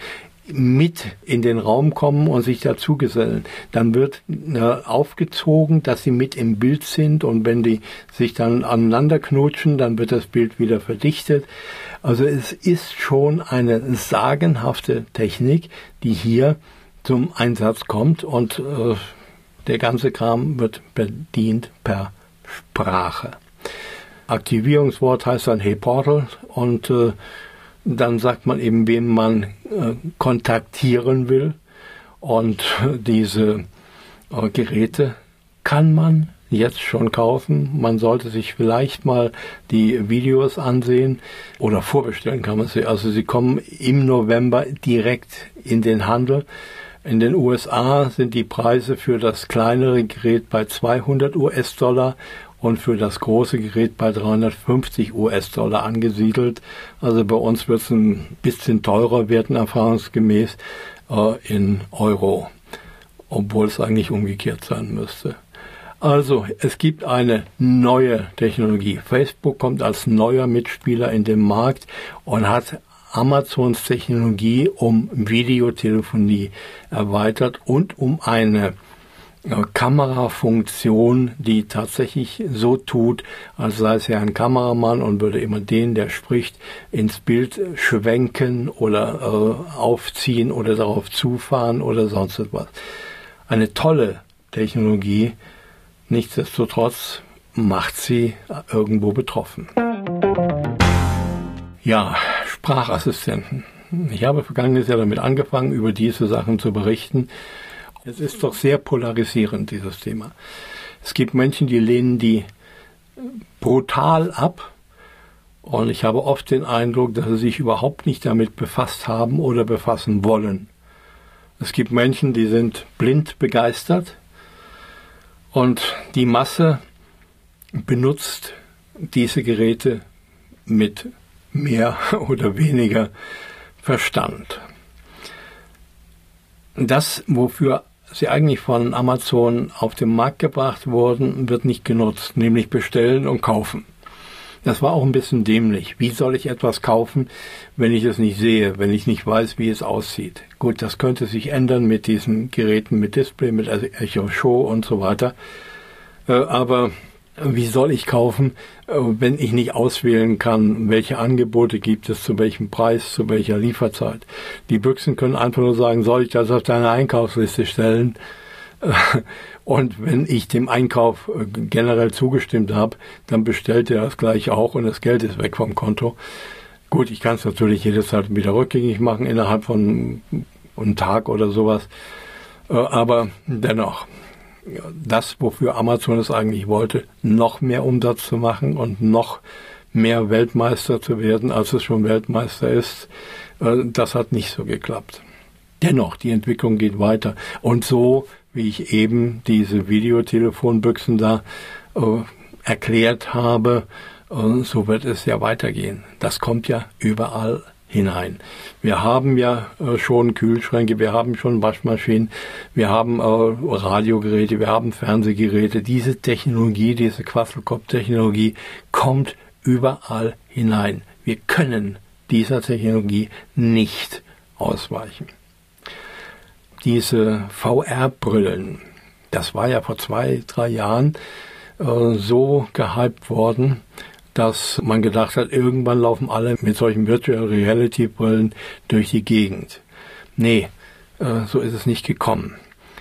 mit in den Raum kommen und sich dazugesellen. Dann wird aufgezogen, dass sie mit im Bild sind, und wenn die sich dann aneinander knutschen, dann wird das Bild wieder verdichtet. Also es ist schon eine sagenhafte Technik, die hier zum Einsatz kommt, und der ganze Kram wird bedient per Sprache. Aktivierungswort heißt dann Hey Portal, und dann sagt man eben, wen man kontaktieren will, und diese Geräte kann man jetzt schon kaufen. Man sollte sich vielleicht mal die Videos ansehen oder vorbestellen kann man sie. Also sie kommen im November direkt in den Handel. In den USA sind die Preise für das kleinere Gerät bei $200 und für das große Gerät bei $350 angesiedelt. Also bei uns wird es ein bisschen teurer werden, erfahrungsgemäß in Euro, obwohl es eigentlich umgekehrt sein müsste. Also es gibt eine neue Technologie. Facebook kommt als neuer Mitspieler in den Markt und hat Amazons Technologie um Videotelefonie erweitert und um eine Kamerafunktion, die tatsächlich so tut, als sei es ja ein Kameramann und würde immer den, der spricht, ins Bild schwenken oder aufziehen oder darauf zufahren oder sonst etwas. Eine tolle Technologie, nichtsdestotrotz macht sie irgendwo betroffen. Ja, Sprachassistenten. Ich habe vergangenes Jahr damit angefangen, über diese Sachen zu berichten. Es ist doch sehr polarisierend, dieses Thema. Es gibt Menschen, die lehnen die brutal ab, und ich habe oft den Eindruck, dass sie sich überhaupt nicht damit befasst haben oder befassen wollen. Es gibt Menschen, die sind blind begeistert, und die Masse benutzt diese Geräte mit mehr oder weniger Verstand. Das, wofür sie eigentlich von Amazon auf den Markt gebracht wurden, wird nicht genutzt, nämlich bestellen und kaufen. Das war auch ein bisschen dämlich. Wie soll ich etwas kaufen, wenn ich es nicht sehe, wenn ich nicht weiß, wie es aussieht? Gut, das könnte sich ändern mit diesen Geräten mit Display, mit Echo Show und so weiter. Aber wie soll ich kaufen, wenn ich nicht auswählen kann, welche Angebote gibt es, zu welchem Preis, zu welcher Lieferzeit? Die Büchsen können einfach nur sagen, soll ich das auf deine Einkaufsliste stellen? Und wenn ich dem Einkauf generell zugestimmt habe, dann bestellt er das gleich auch und das Geld ist weg vom Konto. Gut, ich kann es natürlich jederzeit wieder rückgängig machen, innerhalb von einem Tag oder sowas. Aber dennoch, das, wofür Amazon es eigentlich wollte, noch mehr Umsatz zu machen und noch mehr Weltmeister zu werden, als es schon Weltmeister ist, das hat nicht so geklappt. Dennoch, die Entwicklung geht weiter. Und so, wie ich eben diese Videotelefonbüchsen da erklärt habe, so wird es ja weitergehen. Das kommt ja überall hinein. Wir haben ja schon Kühlschränke, wir haben schon Waschmaschinen, wir haben Radiogeräte, wir haben Fernsehgeräte. Diese Technologie, diese Quasselkopf-Technologie kommt überall hinein. Wir können dieser Technologie nicht ausweichen. Diese VR-Brillen, das war ja vor 2-3 Jahren so gehypt worden, dass man gedacht hat, irgendwann laufen alle mit solchen Virtual Reality Brillen durch die Gegend. Nee, so ist es nicht gekommen.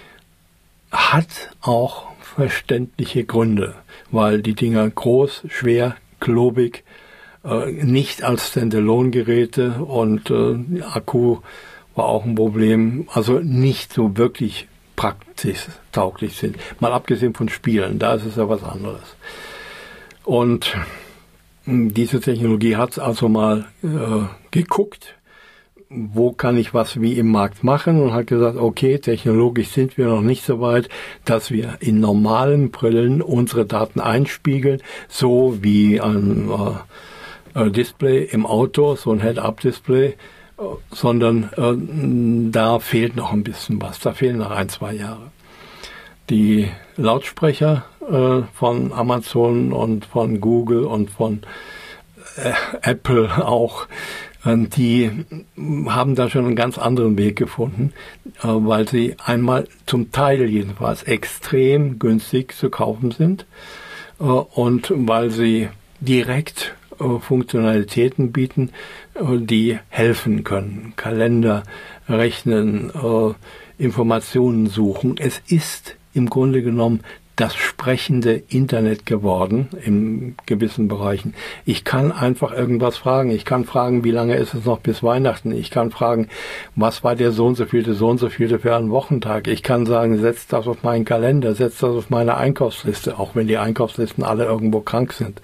Hat auch verständliche Gründe, weil die Dinger groß, schwer, klobig, nicht als Standalone-Geräte und Akku war auch ein Problem, also nicht so wirklich praktisch tauglich sind. Mal abgesehen von Spielen, da ist es ja was anderes. Und diese Technologie hat also mal geguckt, wo kann ich was wie im Markt machen, und hat gesagt, okay, technologisch sind wir noch nicht so weit, dass wir in normalen Brillen unsere Daten einspiegeln, so wie ein Display im Auto, so ein Head-Up-Display, sondern da fehlt noch ein bisschen was, da fehlen noch 1-2 Jahre. Die Lautsprecher von Amazon und von Google und von Apple auch Die haben da schon einen ganz anderen Weg gefunden, weil sie einmal zum Teil jedenfalls extrem günstig zu kaufen sind und weil sie direkt Funktionalitäten bieten, die helfen können. Kalender, Rechnen, Informationen suchen. Es ist im Grunde genommen das sprechende Internet geworden in gewissen Bereichen. Ich kann einfach irgendwas fragen. Ich kann fragen, wie lange ist es noch bis Weihnachten? Ich kann fragen, was war der so und so vielte für einen Wochentag? Ich kann sagen, setz das auf meinen Kalender, setz das auf meine Einkaufsliste, auch wenn die Einkaufslisten alle irgendwo krank sind.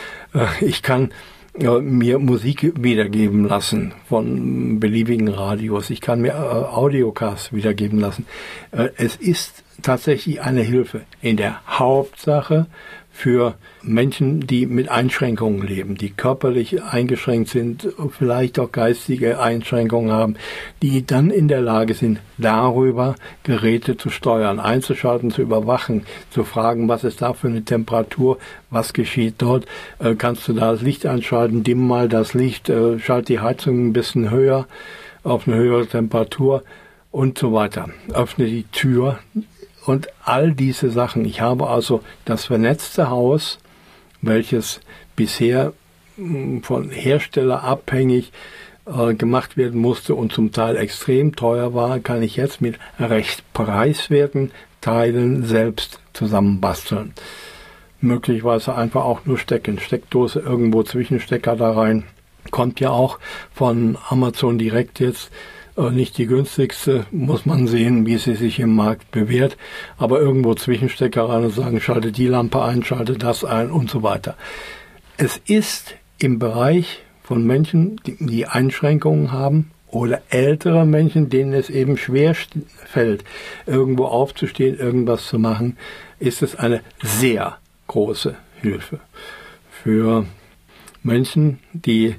Ich kann mir Musik wiedergeben lassen von beliebigen Radios. Ich kann mir Audiocasts wiedergeben lassen. Es ist tatsächlich eine Hilfe in der Hauptsache für Menschen, die mit Einschränkungen leben, die körperlich eingeschränkt sind, vielleicht auch geistige Einschränkungen haben, die dann in der Lage sind, darüber Geräte zu steuern, einzuschalten, zu überwachen, zu fragen, was ist da für eine Temperatur, was geschieht dort, kannst du da das Licht einschalten, dimm mal das Licht, schalt die Heizung ein bisschen höher, auf eine höhere Temperatur und so weiter. Öffne die Tür. Und all diese Sachen. Ich habe also das vernetzte Haus, welches bisher von Hersteller abhängig gemacht werden musste und zum Teil extrem teuer war, kann ich jetzt mit recht preiswerten Teilen selbst zusammenbasteln. Möglicherweise einfach auch nur stecken. Steckdose irgendwo Zwischenstecker da rein. Kommt ja auch von Amazon direkt jetzt. Nicht die günstigste, muss man sehen, wie sie sich im Markt bewährt, aber irgendwo Zwischenstecker rein und sagen, schalte die Lampe ein, schalte das ein und so weiter. Es ist im Bereich von Menschen, die Einschränkungen haben oder ältere Menschen, denen es eben schwer fällt, irgendwo aufzustehen, irgendwas zu machen, ist es eine sehr große Hilfe. Für Menschen, die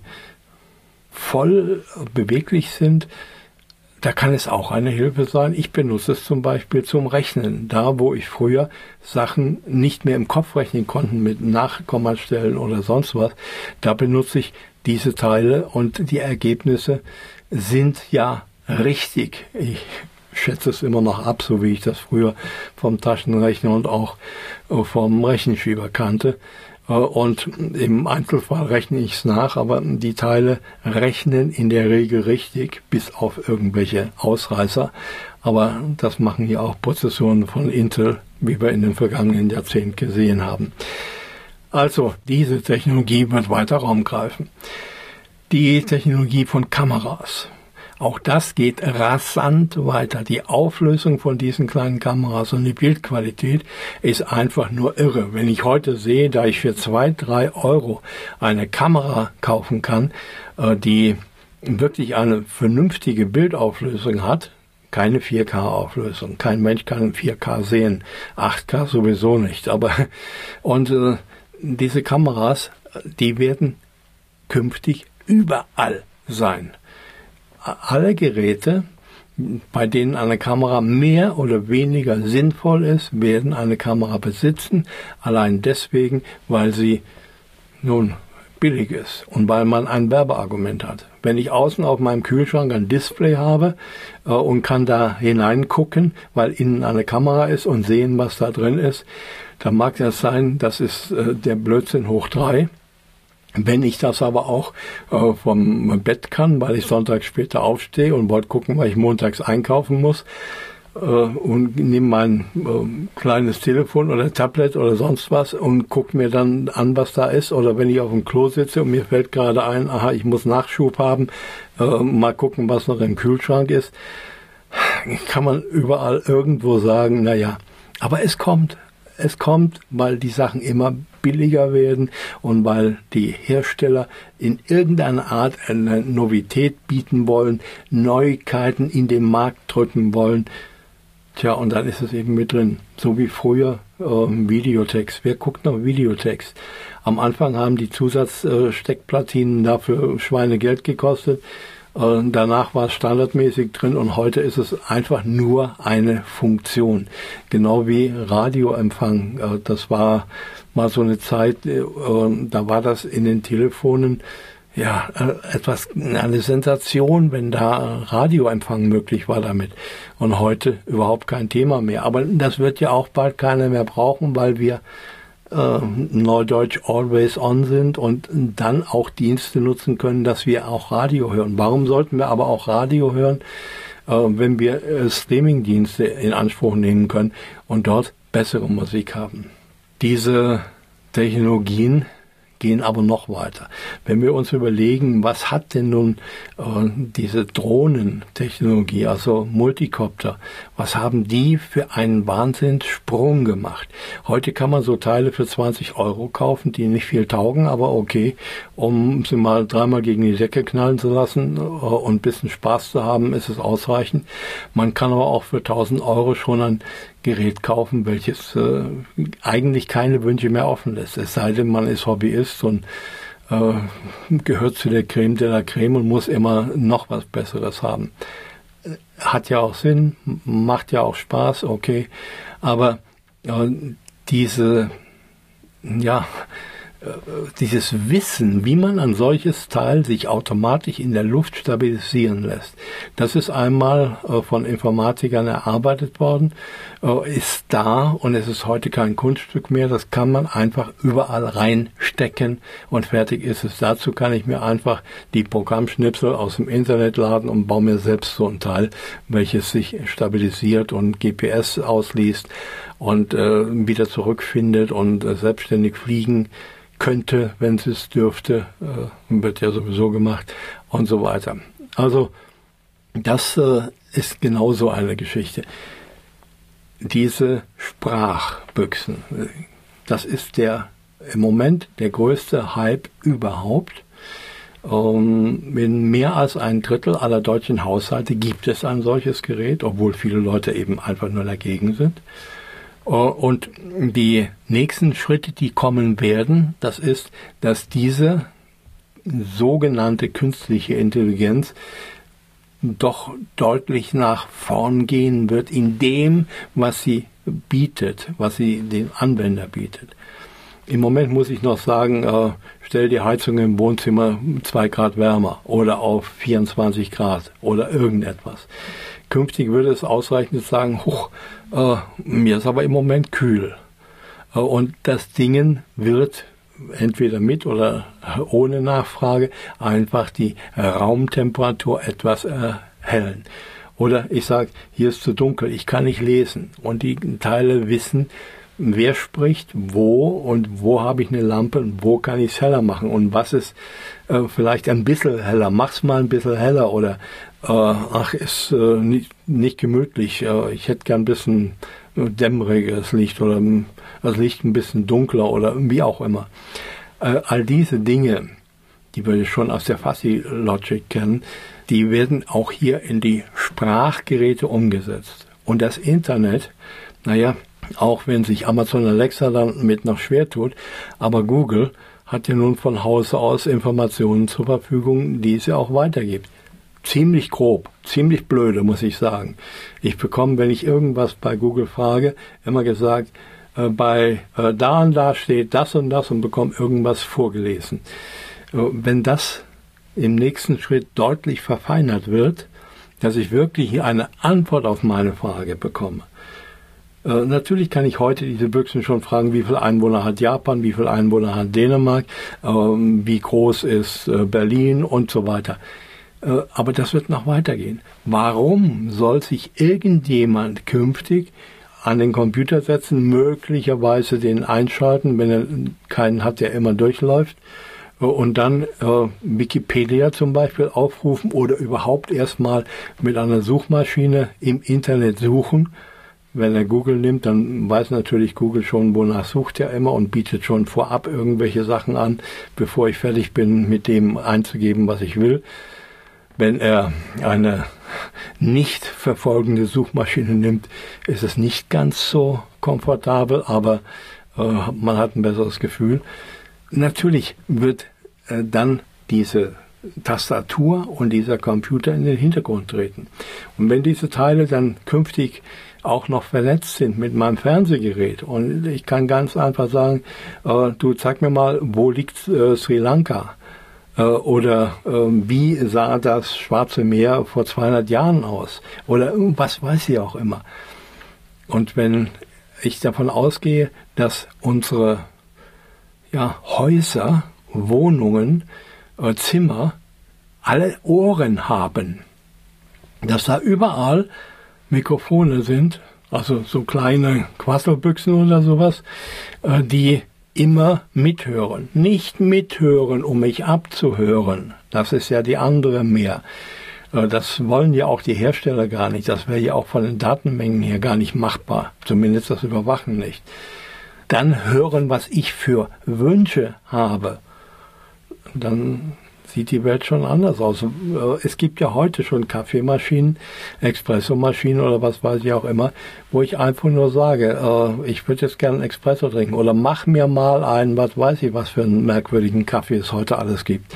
voll beweglich sind, da kann es auch eine Hilfe sein. Ich benutze es zum Beispiel zum Rechnen. Da, wo ich früher Sachen nicht mehr im Kopf rechnen konnte mit Nachkommastellen oder sonst was, da benutze ich diese Teile und die Ergebnisse sind ja richtig. Ich schätze es immer noch ab, so wie ich das früher vom Taschenrechner und auch vom Rechenschieber kannte. Und im Einzelfall rechne ich es nach, aber die Teile rechnen in der Regel richtig, bis auf irgendwelche Ausreißer. Aber das machen ja auch Prozessoren von Intel, wie wir in den vergangenen Jahrzehnten gesehen haben. Also, diese Technologie wird weiter Raum greifen. Die Technologie von Kameras. Auch das geht rasant weiter. Die Auflösung von diesen kleinen Kameras und die Bildqualität ist einfach nur irre. Wenn ich heute sehe, da ich für 2-3 Euro eine Kamera kaufen kann, die wirklich eine vernünftige Bildauflösung hat, keine 4K-Auflösung. Kein Mensch kann 4K sehen. 8K sowieso nicht. Und diese Kameras, die werden künftig überall sein. Alle Geräte, bei denen eine Kamera mehr oder weniger sinnvoll ist, werden eine Kamera besitzen. Allein deswegen, weil sie nun billig ist und weil man ein Werbeargument hat. Wenn ich außen auf meinem Kühlschrank ein Display habe und kann da hineingucken, weil innen eine Kamera ist und sehen, was da drin ist, dann mag das sein, das ist der Blödsinn hoch 3. Wenn ich das aber auch vom Bett kann, weil ich sonntags später aufstehe und wollte gucken, weil ich montags einkaufen muss und nehme mein kleines Telefon oder Tablet oder sonst was und gucke mir dann an, was da ist. Oder wenn ich auf dem Klo sitze und mir fällt gerade ein, aha, ich muss Nachschub haben, mal gucken, was noch im Kühlschrank ist, kann man überall irgendwo sagen, naja, aber es kommt. Es kommt, weil die Sachen immer billiger werden und weil die Hersteller in irgendeiner Art eine Novität bieten wollen, Neuigkeiten in den Markt drücken wollen. Tja, und dann ist es eben mit drin. So wie früher Videotext. Wer guckt noch Videotext? Am Anfang haben die Zusatzsteckplatinen dafür Schweinegeld gekostet. Danach war es standardmäßig drin und heute ist es einfach nur eine Funktion. Genau wie Radioempfang. Das war mal so eine Zeit, da war das in den Telefonen eine Sensation, wenn da Radioempfang möglich war damit. Und heute überhaupt kein Thema mehr. Aber das wird ja auch bald keiner mehr brauchen, weil wir neudeutsch always on sind und dann auch Dienste nutzen können, dass wir auch Radio hören. Warum sollten wir aber auch Radio hören, wenn wir Streaming-Dienste in Anspruch nehmen können und dort bessere Musik haben? Diese Technologien gehen aber noch weiter. Wenn wir uns überlegen, was hat denn nun diese Drohnentechnologie, also Multicopter, was haben die für einen Wahnsinnssprung gemacht? Heute kann man so Teile für 20 € kaufen, die nicht viel taugen, aber okay, um sie mal dreimal gegen die Decke knallen zu lassen und ein bisschen Spaß zu haben, ist es ausreichend. Man kann aber auch für 1.000 € schon ein Gerät kaufen, welches eigentlich keine Wünsche mehr offen lässt. Es sei denn, man ist Hobbyist und gehört zu der Creme de la Creme und muss immer noch was Besseres haben. Hat ja auch Sinn, macht ja auch Spaß, okay. Aber dieses Wissen, wie man ein solches Teil sich automatisch in der Luft stabilisieren lässt, das ist einmal von Informatikern erarbeitet worden, ist da und es ist heute kein Kunststück mehr. Das kann man einfach überall reinstecken und fertig ist es. Dazu kann ich mir einfach die Programmschnipsel aus dem Internet laden und baue mir selbst so ein Teil, welches sich stabilisiert und GPS ausliest und wieder zurückfindet und selbstständig fliegen könnte, wenn es dürfte, wird ja sowieso gemacht und so weiter. Also das ist genauso eine Geschichte. Diese Sprachbüchsen, das ist im Moment der größte Hype überhaupt. In mehr als 1/3 aller deutschen Haushalte gibt es ein solches Gerät, obwohl viele Leute eben einfach nur dagegen sind. Und die nächsten Schritte, die kommen werden, das ist, dass diese sogenannte künstliche Intelligenz doch deutlich nach vorn gehen wird in dem, was sie bietet, was sie dem Anwender bietet. Im Moment muss ich noch sagen, stell die Heizung im Wohnzimmer 2 Grad wärmer oder auf 24 Grad oder irgendetwas. Künftig würde es ausreichend sagen, mir ist aber im Moment kühl. Und das Ding wird entweder mit oder ohne Nachfrage einfach die Raumtemperatur etwas erhellen. Oder ich sage, hier ist zu dunkel, ich kann nicht lesen. Und die Teile wissen, wer spricht, wo und wo habe ich eine Lampe und wo kann ich es heller machen und was ist vielleicht ein bisschen heller, mach's mal ein bisschen heller oder ist nicht gemütlich, ich hätte gern ein bisschen dämmeriges Licht oder das Licht ein bisschen dunkler oder wie auch immer. All diese Dinge, die wir schon aus der Fuzzy Logic kennen, die werden auch hier in die Sprachgeräte umgesetzt. Und das Internet, auch wenn sich Amazon Alexa damit noch schwer tut, aber Google hat ja nun von Hause aus Informationen zur Verfügung, die es ja auch weitergibt. Ziemlich grob, ziemlich blöde, muss ich sagen. Ich bekomme, wenn ich irgendwas bei Google frage, immer gesagt, bei da und da steht das und das und bekomme irgendwas vorgelesen. Wenn das im nächsten Schritt deutlich verfeinert wird, dass ich wirklich eine Antwort auf meine Frage bekomme. Natürlich kann ich heute diese Büchsen schon fragen, wie viele Einwohner hat Japan, wie viele Einwohner hat Dänemark, wie groß ist Berlin und so weiter. Aber das wird noch weitergehen. Warum soll sich irgendjemand künftig an den Computer setzen, möglicherweise den einschalten, wenn er keinen hat, der immer durchläuft, und dann Wikipedia zum Beispiel aufrufen oder überhaupt erstmal mit einer Suchmaschine im Internet suchen? Wenn er Google nimmt, dann weiß natürlich Google schon, wonach sucht er immer und bietet schon vorab irgendwelche Sachen an, bevor ich fertig bin, mit dem einzugeben, was ich will. Wenn er eine nicht verfolgende Suchmaschine nimmt, ist es nicht ganz so komfortabel, aber man hat ein besseres Gefühl. Natürlich wird dann diese Tastatur und dieser Computer in den Hintergrund treten. Und wenn diese Teile dann künftig auch noch vernetzt sind mit meinem Fernsehgerät und ich kann ganz einfach sagen, du zeig mir mal, wo liegt Sri Lanka? Oder wie sah das Schwarze Meer vor 200 Jahren aus? Oder was weiß ich auch immer. Und wenn ich davon ausgehe, dass unsere Häuser, Wohnungen, Zimmer alle Ohren haben, dass da überall Mikrofone sind, also so kleine Quasselbüchsen oder sowas, die immer mithören. Nicht mithören, um mich abzuhören. Das ist ja die andere mehr. Das wollen ja auch die Hersteller gar nicht. Das wäre ja auch von den Datenmengen her gar nicht machbar. Zumindest das Überwachen nicht. Dann hören, was ich für Wünsche habe. Dann sieht die Welt schon anders aus. Es gibt ja heute schon Kaffeemaschinen, Espressomaschinen oder was weiß ich auch immer, wo ich einfach nur sage, ich würde jetzt gerne einen Espresso trinken oder mach mir mal einen, was weiß ich, was für einen merkwürdigen Kaffee es heute alles gibt.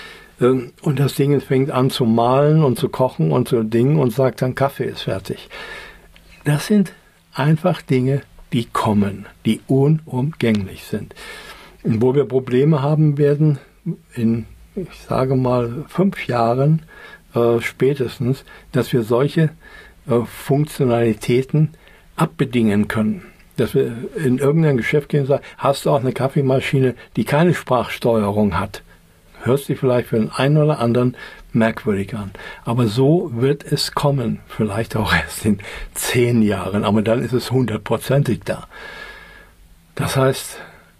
Und das Ding fängt an zu mahlen und zu kochen und zu dingen und sagt dann, Kaffee ist fertig. Das sind einfach Dinge, die kommen, die unumgänglich sind. Und wo wir Probleme haben werden in, ich sage mal, 5 Jahren spätestens, dass wir solche Funktionalitäten abbedingen können. Dass wir in irgendein Geschäft gehen und sagen, hast du auch eine Kaffeemaschine, die keine Sprachsteuerung hat? Hört sich vielleicht für den einen oder anderen merkwürdig an. Aber so wird es kommen. Vielleicht auch erst in 10 Jahren. Aber dann ist es 100%ig da. Das heißt,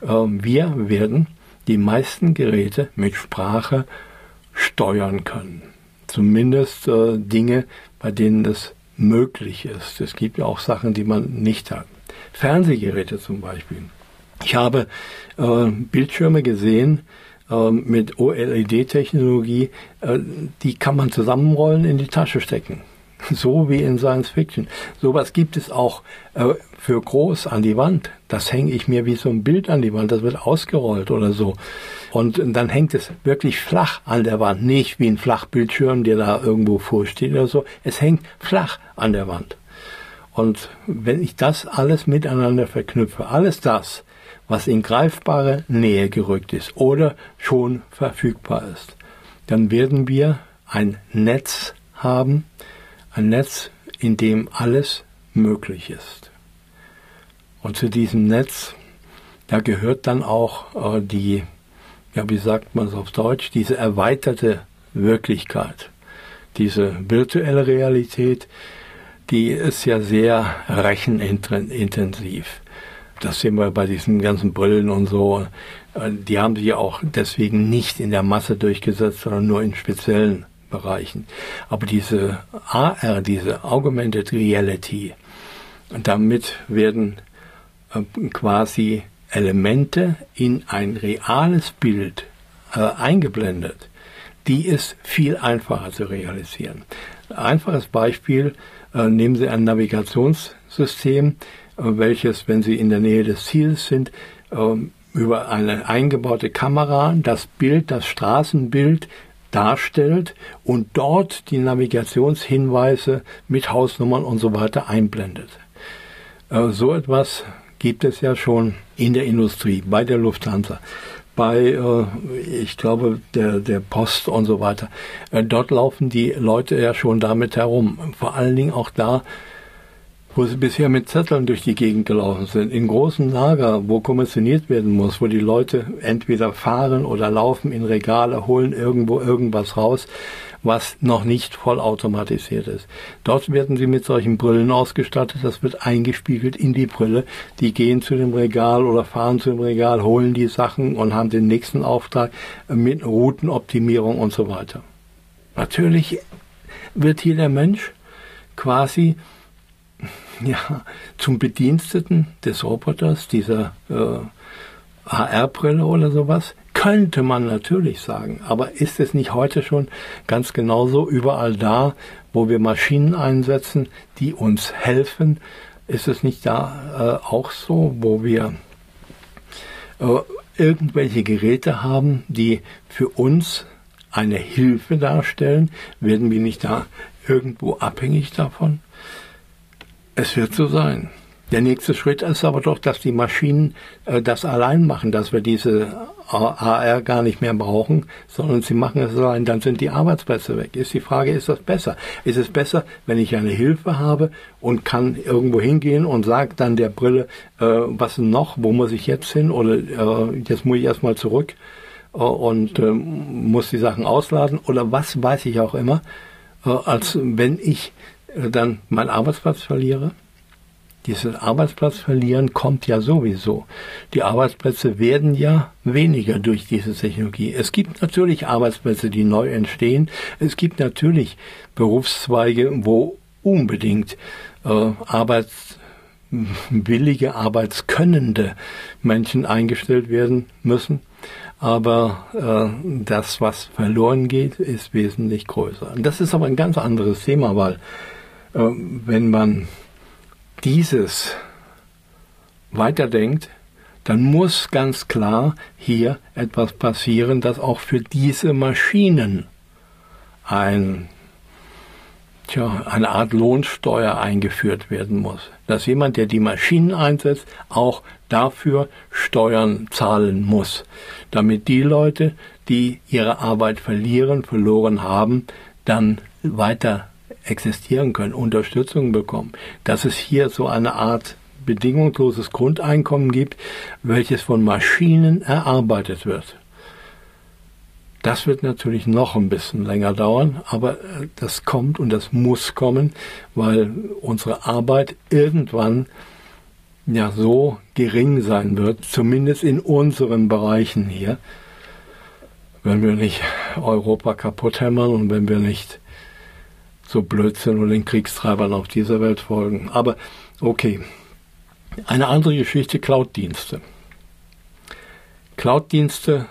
wir werden die meisten Geräte mit Sprache steuern können. Zumindest Dinge, bei denen es möglich ist. Es gibt ja auch Sachen, die man nicht hat. Fernsehgeräte zum Beispiel. Ich habe Bildschirme gesehen mit OLED-Technologie, die kann man zusammenrollen, in die Tasche stecken. So wie in Science Fiction. Sowas gibt es auch für groß an die Wand. Das hänge ich mir wie so ein Bild an die Wand. Das wird ausgerollt oder so. Und dann hängt es wirklich flach an der Wand. Nicht wie ein Flachbildschirm, der da irgendwo vorsteht oder so. Es hängt flach an der Wand. Und wenn ich das alles miteinander verknüpfe, alles das, was in greifbare Nähe gerückt ist oder schon verfügbar ist, dann werden wir ein Netz haben, ein Netz, in dem alles möglich ist. Und zu diesem Netz, da gehört dann auch wie sagt man es auf Deutsch, diese erweiterte Wirklichkeit, diese virtuelle Realität, die ist ja sehr rechenintensiv. Das sehen wir bei diesen ganzen Brillen und so. Die haben sich ja auch deswegen nicht in der Masse durchgesetzt, sondern nur in speziellen Bereichen. Aber diese AR, diese Augmented Reality, damit werden quasi Elemente in ein reales Bild eingeblendet, die ist viel einfacher zu realisieren. Einfaches Beispiel, nehmen Sie ein Navigationssystem, welches, wenn Sie in der Nähe des Ziels sind, über eine eingebaute Kamera das Bild, das Straßenbild darstellt und dort die Navigationshinweise mit Hausnummern und so weiter einblendet. So etwas gibt es ja schon in der Industrie, bei der Lufthansa, bei, ich glaube, der Post und so weiter. Dort laufen die Leute ja schon damit herum. Vor allen Dingen auch da, wo sie bisher mit Zetteln durch die Gegend gelaufen sind, in großen Lager, wo kommissioniert werden muss, wo die Leute entweder fahren oder laufen in Regale, holen irgendwo irgendwas raus, was noch nicht vollautomatisiert ist. Dort werden sie mit solchen Brillen ausgestattet, das wird eingespiegelt in die Brille, die gehen zu dem Regal oder fahren zu dem Regal, holen die Sachen und haben den nächsten Auftrag mit Routenoptimierung und so weiter. Natürlich wird hier der Mensch quasi zum Bediensteten des Roboters, dieser AR-Brille oder sowas, könnte man natürlich sagen. Aber ist es nicht heute schon ganz genauso überall da, wo wir Maschinen einsetzen, die uns helfen? Ist es nicht da auch so, wo wir irgendwelche Geräte haben, die für uns eine Hilfe darstellen? Werden wir nicht da irgendwo abhängig davon? Es wird so sein. Der nächste Schritt ist aber doch, dass die Maschinen das allein machen, dass wir diese AR gar nicht mehr brauchen, sondern sie machen es allein, dann sind die Arbeitsplätze weg. Ist die Frage, ist das besser? Ist es besser, wenn ich eine Hilfe habe und kann irgendwo hingehen und sage dann der Brille, was noch, wo muss ich jetzt hin oder jetzt muss ich erstmal zurück und muss die Sachen ausladen oder was weiß ich auch immer, als wenn ich dann meinen Arbeitsplatz verliere? Dieses Arbeitsplatz verlieren kommt ja sowieso. Die Arbeitsplätze werden ja weniger durch diese Technologie. Es gibt natürlich Arbeitsplätze, die neu entstehen. Es gibt natürlich Berufszweige, wo unbedingt arbeitswillige, arbeitskönnende Menschen eingestellt werden müssen. Aber das, was verloren geht, ist wesentlich größer. Das ist aber ein ganz anderes Thema, weil wenn man dieses weiterdenkt, dann muss ganz klar hier etwas passieren, dass auch für diese Maschinen eine Art Lohnsteuer eingeführt werden muss. Dass jemand, der die Maschinen einsetzt, auch dafür Steuern zahlen muss, damit die Leute, die ihre Arbeit verloren haben, dann weiter existieren können, Unterstützung bekommen, dass es hier so eine Art bedingungsloses Grundeinkommen gibt, welches von Maschinen erarbeitet wird. Das wird natürlich noch ein bisschen länger dauern, aber das kommt und das muss kommen, weil unsere Arbeit irgendwann ja so gering sein wird, zumindest in unseren Bereichen hier, wenn wir nicht Europa kaputt hämmern und wenn wir nicht so Blödsinn und den Kriegstreibern auf dieser Welt folgen. Aber okay, eine andere Geschichte, Cloud-Dienste. Cloud-Dienste,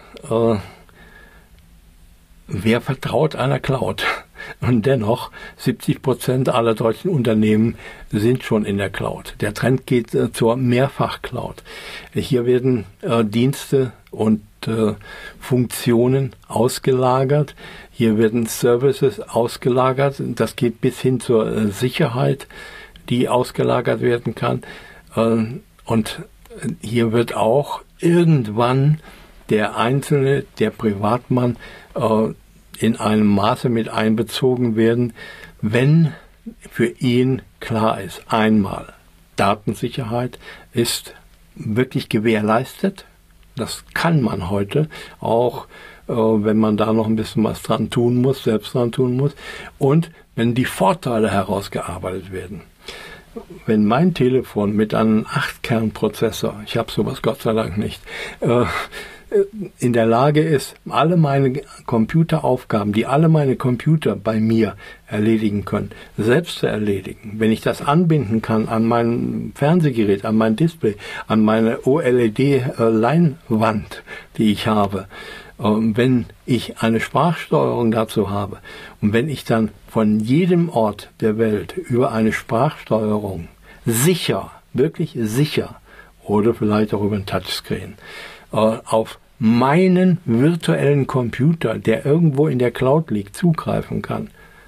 wer vertraut einer Cloud? Und dennoch, 70% aller deutschen Unternehmen sind schon in der Cloud. Der Trend geht zur Mehrfach-Cloud. Hier werden Dienste und Funktionen ausgelagert. Hier werden Services ausgelagert. Das geht bis hin zur Sicherheit, die ausgelagert werden kann. Und hier wird auch irgendwann der Einzelne, der Privatmann, in einem Maße mit einbezogen werden, wenn für ihn klar ist, einmal, Datensicherheit ist wirklich gewährleistet. Das kann man heute, auch wenn man da noch ein bisschen was dran tun muss, selbst dran tun muss. Und wenn die Vorteile herausgearbeitet werden. Wenn mein Telefon mit einem 8-Kern-Prozessor, ich habe sowas Gott sei Dank nicht, in der Lage ist, alle meine Computeraufgaben, die alle meine Computer bei mir erledigen können, selbst zu erledigen. Wenn ich das anbinden kann an mein Fernsehgerät, an mein Display, an meine OLED-Leinwand, die ich habe, wenn ich eine Sprachsteuerung dazu habe und wenn ich dann von jedem Ort der Welt über eine Sprachsteuerung sicher, wirklich sicher oder vielleicht auch über ein Touchscreen auf meinen virtuellen Computer, der irgendwo in der Cloud liegt, zugreifen kann,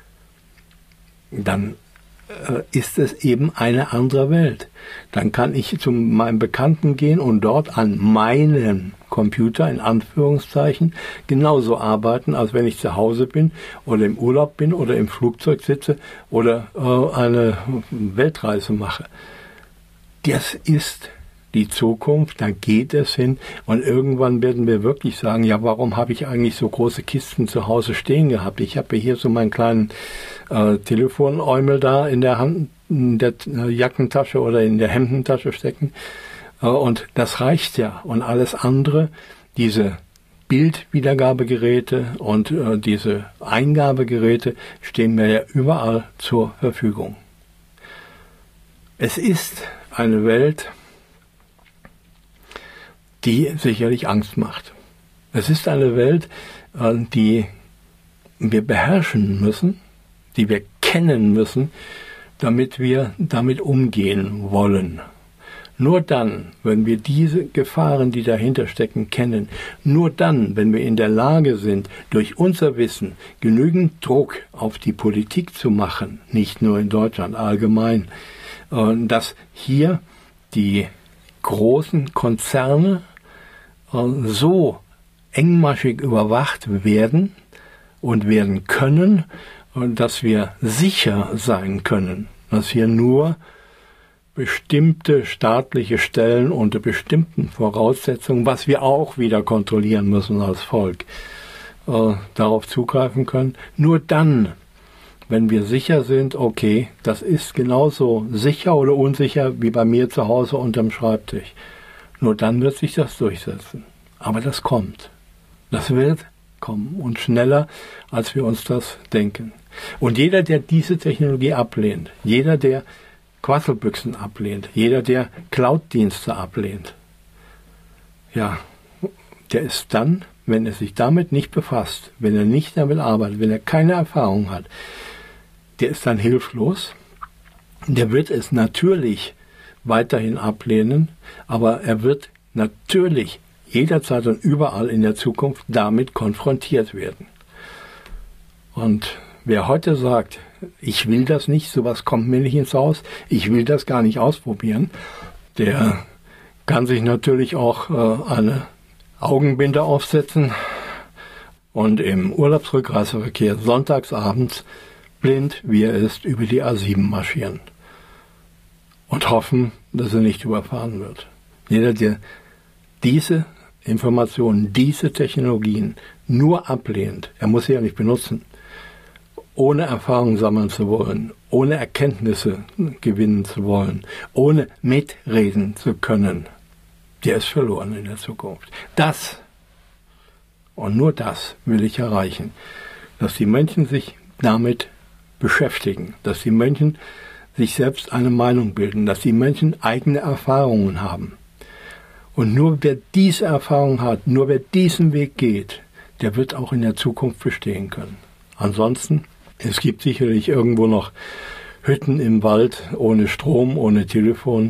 dann ist es eben eine andere Welt. Dann kann ich zu meinem Bekannten gehen und dort an meinem Computer, in Anführungszeichen, genauso arbeiten, als wenn ich zu Hause bin oder im Urlaub bin oder im Flugzeug sitze oder eine Weltreise mache. Das ist die Zukunft, da geht es hin und irgendwann werden wir wirklich sagen, ja, warum habe ich eigentlich so große Kisten zu Hause stehen gehabt? Ich habe hier so meinen kleinen Telefonäumel da in der Hand, in der Jackentasche oder in der Hemdentasche stecken und das reicht ja. Und alles andere, diese Bildwiedergabegeräte und diese Eingabegeräte stehen mir ja überall zur Verfügung. Es ist eine Welt, die sicherlich Angst macht. Es ist eine Welt, die wir beherrschen müssen, die wir kennen müssen, damit wir damit umgehen wollen. Nur dann, wenn wir diese Gefahren, die dahinter stecken, kennen, nur dann, wenn wir in der Lage sind, durch unser Wissen genügend Druck auf die Politik zu machen, nicht nur in Deutschland, allgemein, dass hier die großen Konzerne so engmaschig überwacht werden und werden können, dass wir sicher sein können, dass wir nur bestimmte staatliche Stellen unter bestimmten Voraussetzungen, was wir auch wieder kontrollieren müssen als Volk, darauf zugreifen können. Nur dann, wenn wir sicher sind, okay, das ist genauso sicher oder unsicher wie bei mir zu Hause unterm Schreibtisch, nur dann wird sich das durchsetzen. Aber das kommt. Das wird kommen und schneller, als wir uns das denken. Und jeder, der diese Technologie ablehnt, jeder, der Quasselbüchsen ablehnt, jeder, der Cloud-Dienste ablehnt, ja, der ist dann, wenn er sich damit nicht befasst, wenn er nicht damit arbeitet, wenn er keine Erfahrung hat, der ist dann hilflos. Der wird es natürlich weiterhin ablehnen, aber er wird natürlich jederzeit und überall in der Zukunft damit konfrontiert werden. Und wer heute sagt, ich will das nicht, sowas kommt mir nicht ins Haus, ich will das gar nicht ausprobieren, der kann sich natürlich auch eine Augenbinde aufsetzen und im Urlaubsrückreiseverkehr sonntagsabends blind, wie er ist, über die A7 marschieren und hoffen, dass er nicht überfahren wird. Jeder, der diese Informationen, diese Technologien nur ablehnt, er muss sie ja nicht benutzen, ohne Erfahrung sammeln zu wollen, ohne Erkenntnisse gewinnen zu wollen, ohne mitreden zu können, der ist verloren in der Zukunft. Das und nur das will ich erreichen, dass die Menschen sich damit beschäftigen, dass die Menschen sich selbst eine Meinung bilden, dass die Menschen eigene Erfahrungen haben. Und nur wer diese Erfahrung hat, nur wer diesen Weg geht, der wird auch in der Zukunft bestehen können. Ansonsten, es gibt sicherlich irgendwo noch Hütten im Wald ohne Strom, ohne Telefon,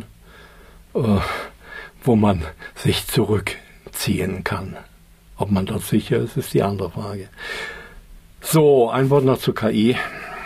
wo man sich zurückziehen kann. Ob man dort sicher ist, ist die andere Frage. So, ein Wort noch zur KI.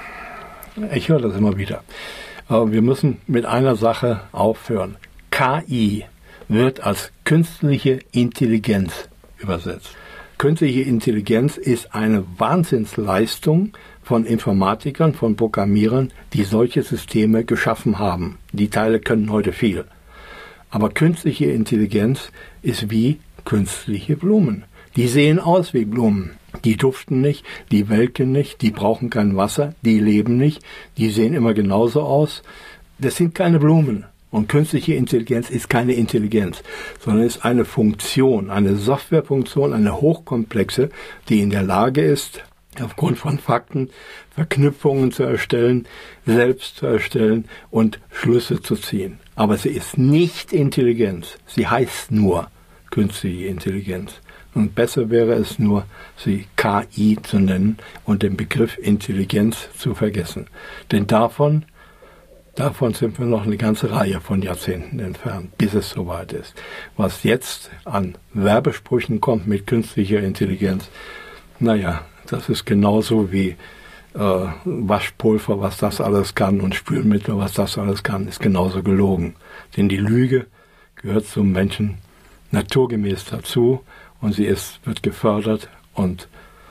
Ich höre das immer wieder. Aber wir müssen mit einer Sache aufhören. KI wird als künstliche Intelligenz übersetzt. Künstliche Intelligenz ist eine Wahnsinnsleistung von Informatikern, von Programmierern, die solche Systeme geschaffen haben. Die Teile können heute viel. Aber künstliche Intelligenz ist wie künstliche Blumen. Die sehen aus wie Blumen. Die duften nicht, die welken nicht, die brauchen kein Wasser, die leben nicht, die sehen immer genauso aus. Das sind keine Blumen. Und künstliche Intelligenz ist keine Intelligenz, sondern ist eine Funktion, eine Softwarefunktion, eine hochkomplexe, die in der Lage ist, aufgrund von Fakten Verknüpfungen zu erstellen, selbst zu erstellen und Schlüsse zu ziehen. Aber sie ist nicht Intelligenz. Sie heißt nur künstliche Intelligenz. Und besser wäre es nur, sie KI zu nennen und den Begriff Intelligenz zu vergessen. Denn davon sind wir noch eine ganze Reihe von Jahrzehnten entfernt, bis es soweit ist. Was jetzt an Werbesprüchen kommt mit künstlicher Intelligenz, naja, das ist genauso wie Waschpulver, was das alles kann, und Spülmittel, was das alles kann, ist genauso gelogen. Denn die Lüge gehört zum Menschen naturgemäß dazu und sie wird gefördert und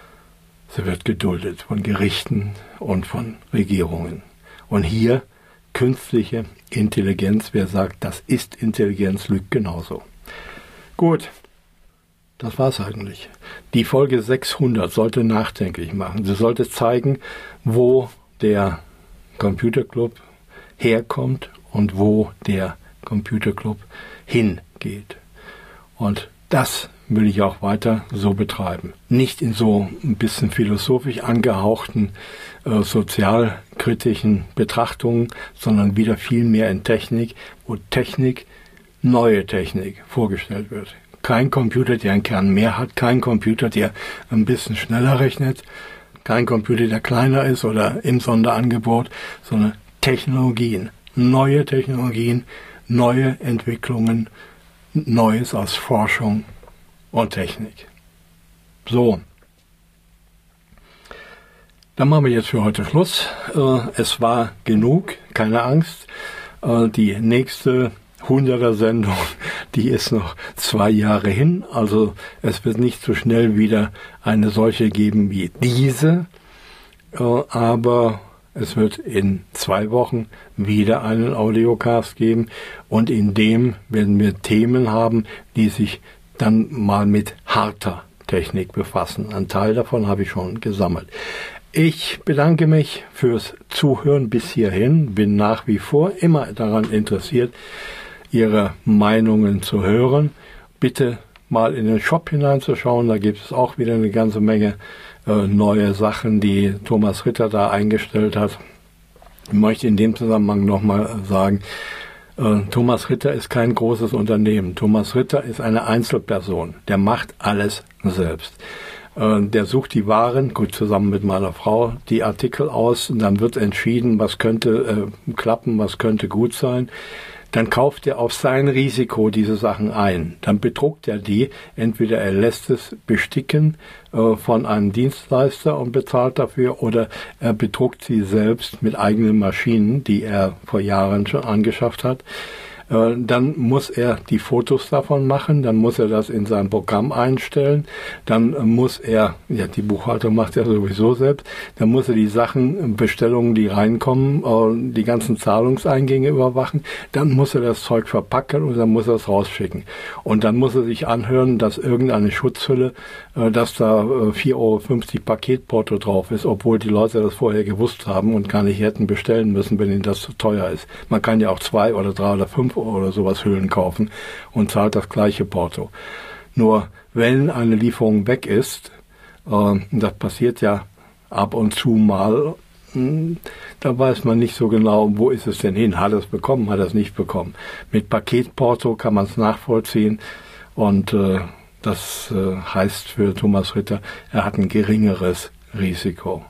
sie wird geduldet von Gerichten und von Regierungen. Und hier künstliche Intelligenz, wer sagt, das ist Intelligenz, lügt genauso. Gut, das war's eigentlich. Die Folge 600 sollte nachdenklich machen. Sie sollte zeigen, wo der Computerclub herkommt und wo der Computerclub hingeht. Und das will ich auch weiter so betreiben. Nicht in so ein bisschen philosophisch angehauchten, sozialkritischen Betrachtungen, sondern wieder viel mehr in Technik, wo Technik, neue Technik vorgestellt wird. Kein Computer, der einen Kern mehr hat, kein Computer, der ein bisschen schneller rechnet, kein Computer, der kleiner ist oder im Sonderangebot, sondern Technologien, neue Entwicklungen, Neues aus Forschung und Technik. So, dann machen wir jetzt für heute Schluss. Es war genug, keine Angst. Die nächste 100er-Sendung, die ist noch 2 Jahre hin. Also es wird nicht so schnell wieder eine solche geben wie diese, aber es wird in 2 Wochen wieder einen Audiocast geben und in dem werden wir Themen haben, die sich dann mal mit harter Technik befassen. Ein Teil davon habe ich schon gesammelt. Ich bedanke mich fürs Zuhören bis hierhin, bin nach wie vor immer daran interessiert, Ihre Meinungen zu hören. Bitte mal in den Shop hineinzuschauen, da gibt es auch wieder eine ganze Menge neue Sachen, die Thomas Ritter da eingestellt hat. Ich möchte in dem Zusammenhang nochmal sagen, Thomas Ritter ist kein großes Unternehmen. Thomas Ritter ist eine Einzelperson. Der macht alles selbst. Der sucht die Waren, gut zusammen mit meiner Frau, die Artikel aus und dann wird entschieden, was könnte klappen, was könnte gut sein. Dann kauft er auf sein Risiko diese Sachen ein. Dann bedruckt er die. Entweder er lässt es besticken von einem Dienstleister und bezahlt dafür, oder er bedruckt sie selbst mit eigenen Maschinen, die er vor Jahren schon angeschafft hat. Dann muss er die Fotos davon machen, dann muss er das in sein Programm einstellen, dann muss er, die Buchhaltung macht er sowieso selbst, dann muss er die Sachen, Bestellungen, die reinkommen, die ganzen Zahlungseingänge überwachen, dann muss er das Zeug verpacken und dann muss er es rausschicken. Und dann muss er sich anhören, dass irgendeine Schutzhülle, dass da 4,50 Euro Paketporto drauf ist, obwohl die Leute das vorher gewusst haben und gar nicht hätten bestellen müssen, wenn ihnen das zu teuer ist. Man kann ja auch 2 oder 3 oder 5 oder sowas Hüllen kaufen und zahlt das gleiche Porto. Nur wenn eine Lieferung weg ist, das passiert ja ab und zu mal, da weiß man nicht so genau, wo ist es denn hin? Hat er es bekommen, hat er es nicht bekommen? Mit Paketporto kann man es nachvollziehen und das heißt für Thomas Ritter, er hat ein geringeres Risiko.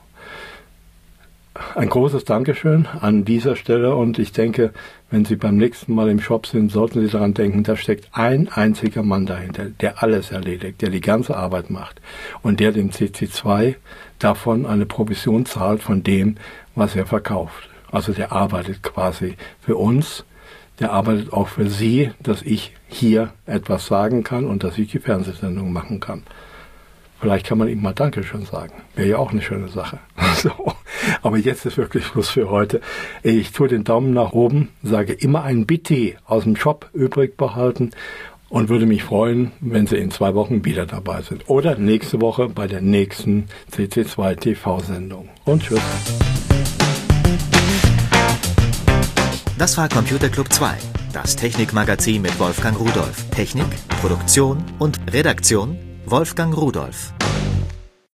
Ein großes Dankeschön an dieser Stelle und ich denke, wenn Sie beim nächsten Mal im Shop sind, sollten Sie daran denken, da steckt ein einziger Mann dahinter, der alles erledigt, der die ganze Arbeit macht und der dem CC2 davon eine Provision zahlt von dem, was er verkauft. Also der arbeitet quasi für uns, der arbeitet auch für Sie, dass ich hier etwas sagen kann und dass ich die Fernsehsendung machen kann. Vielleicht kann man ihm mal Dankeschön sagen. Wäre ja auch eine schöne Sache. So. Aber jetzt ist wirklich Schluss für heute. Ich tue den Daumen nach oben, sage immer ein Bitte aus dem Shop übrig behalten und würde mich freuen, wenn Sie in 2 Wochen wieder dabei sind. Oder nächste Woche bei der nächsten CC2 TV-Sendung. Und tschüss. Das war Computer Club 2, das Technikmagazin mit Wolfgang Rudolph. Technik, Produktion und Redaktion Wolfgang Rudolph.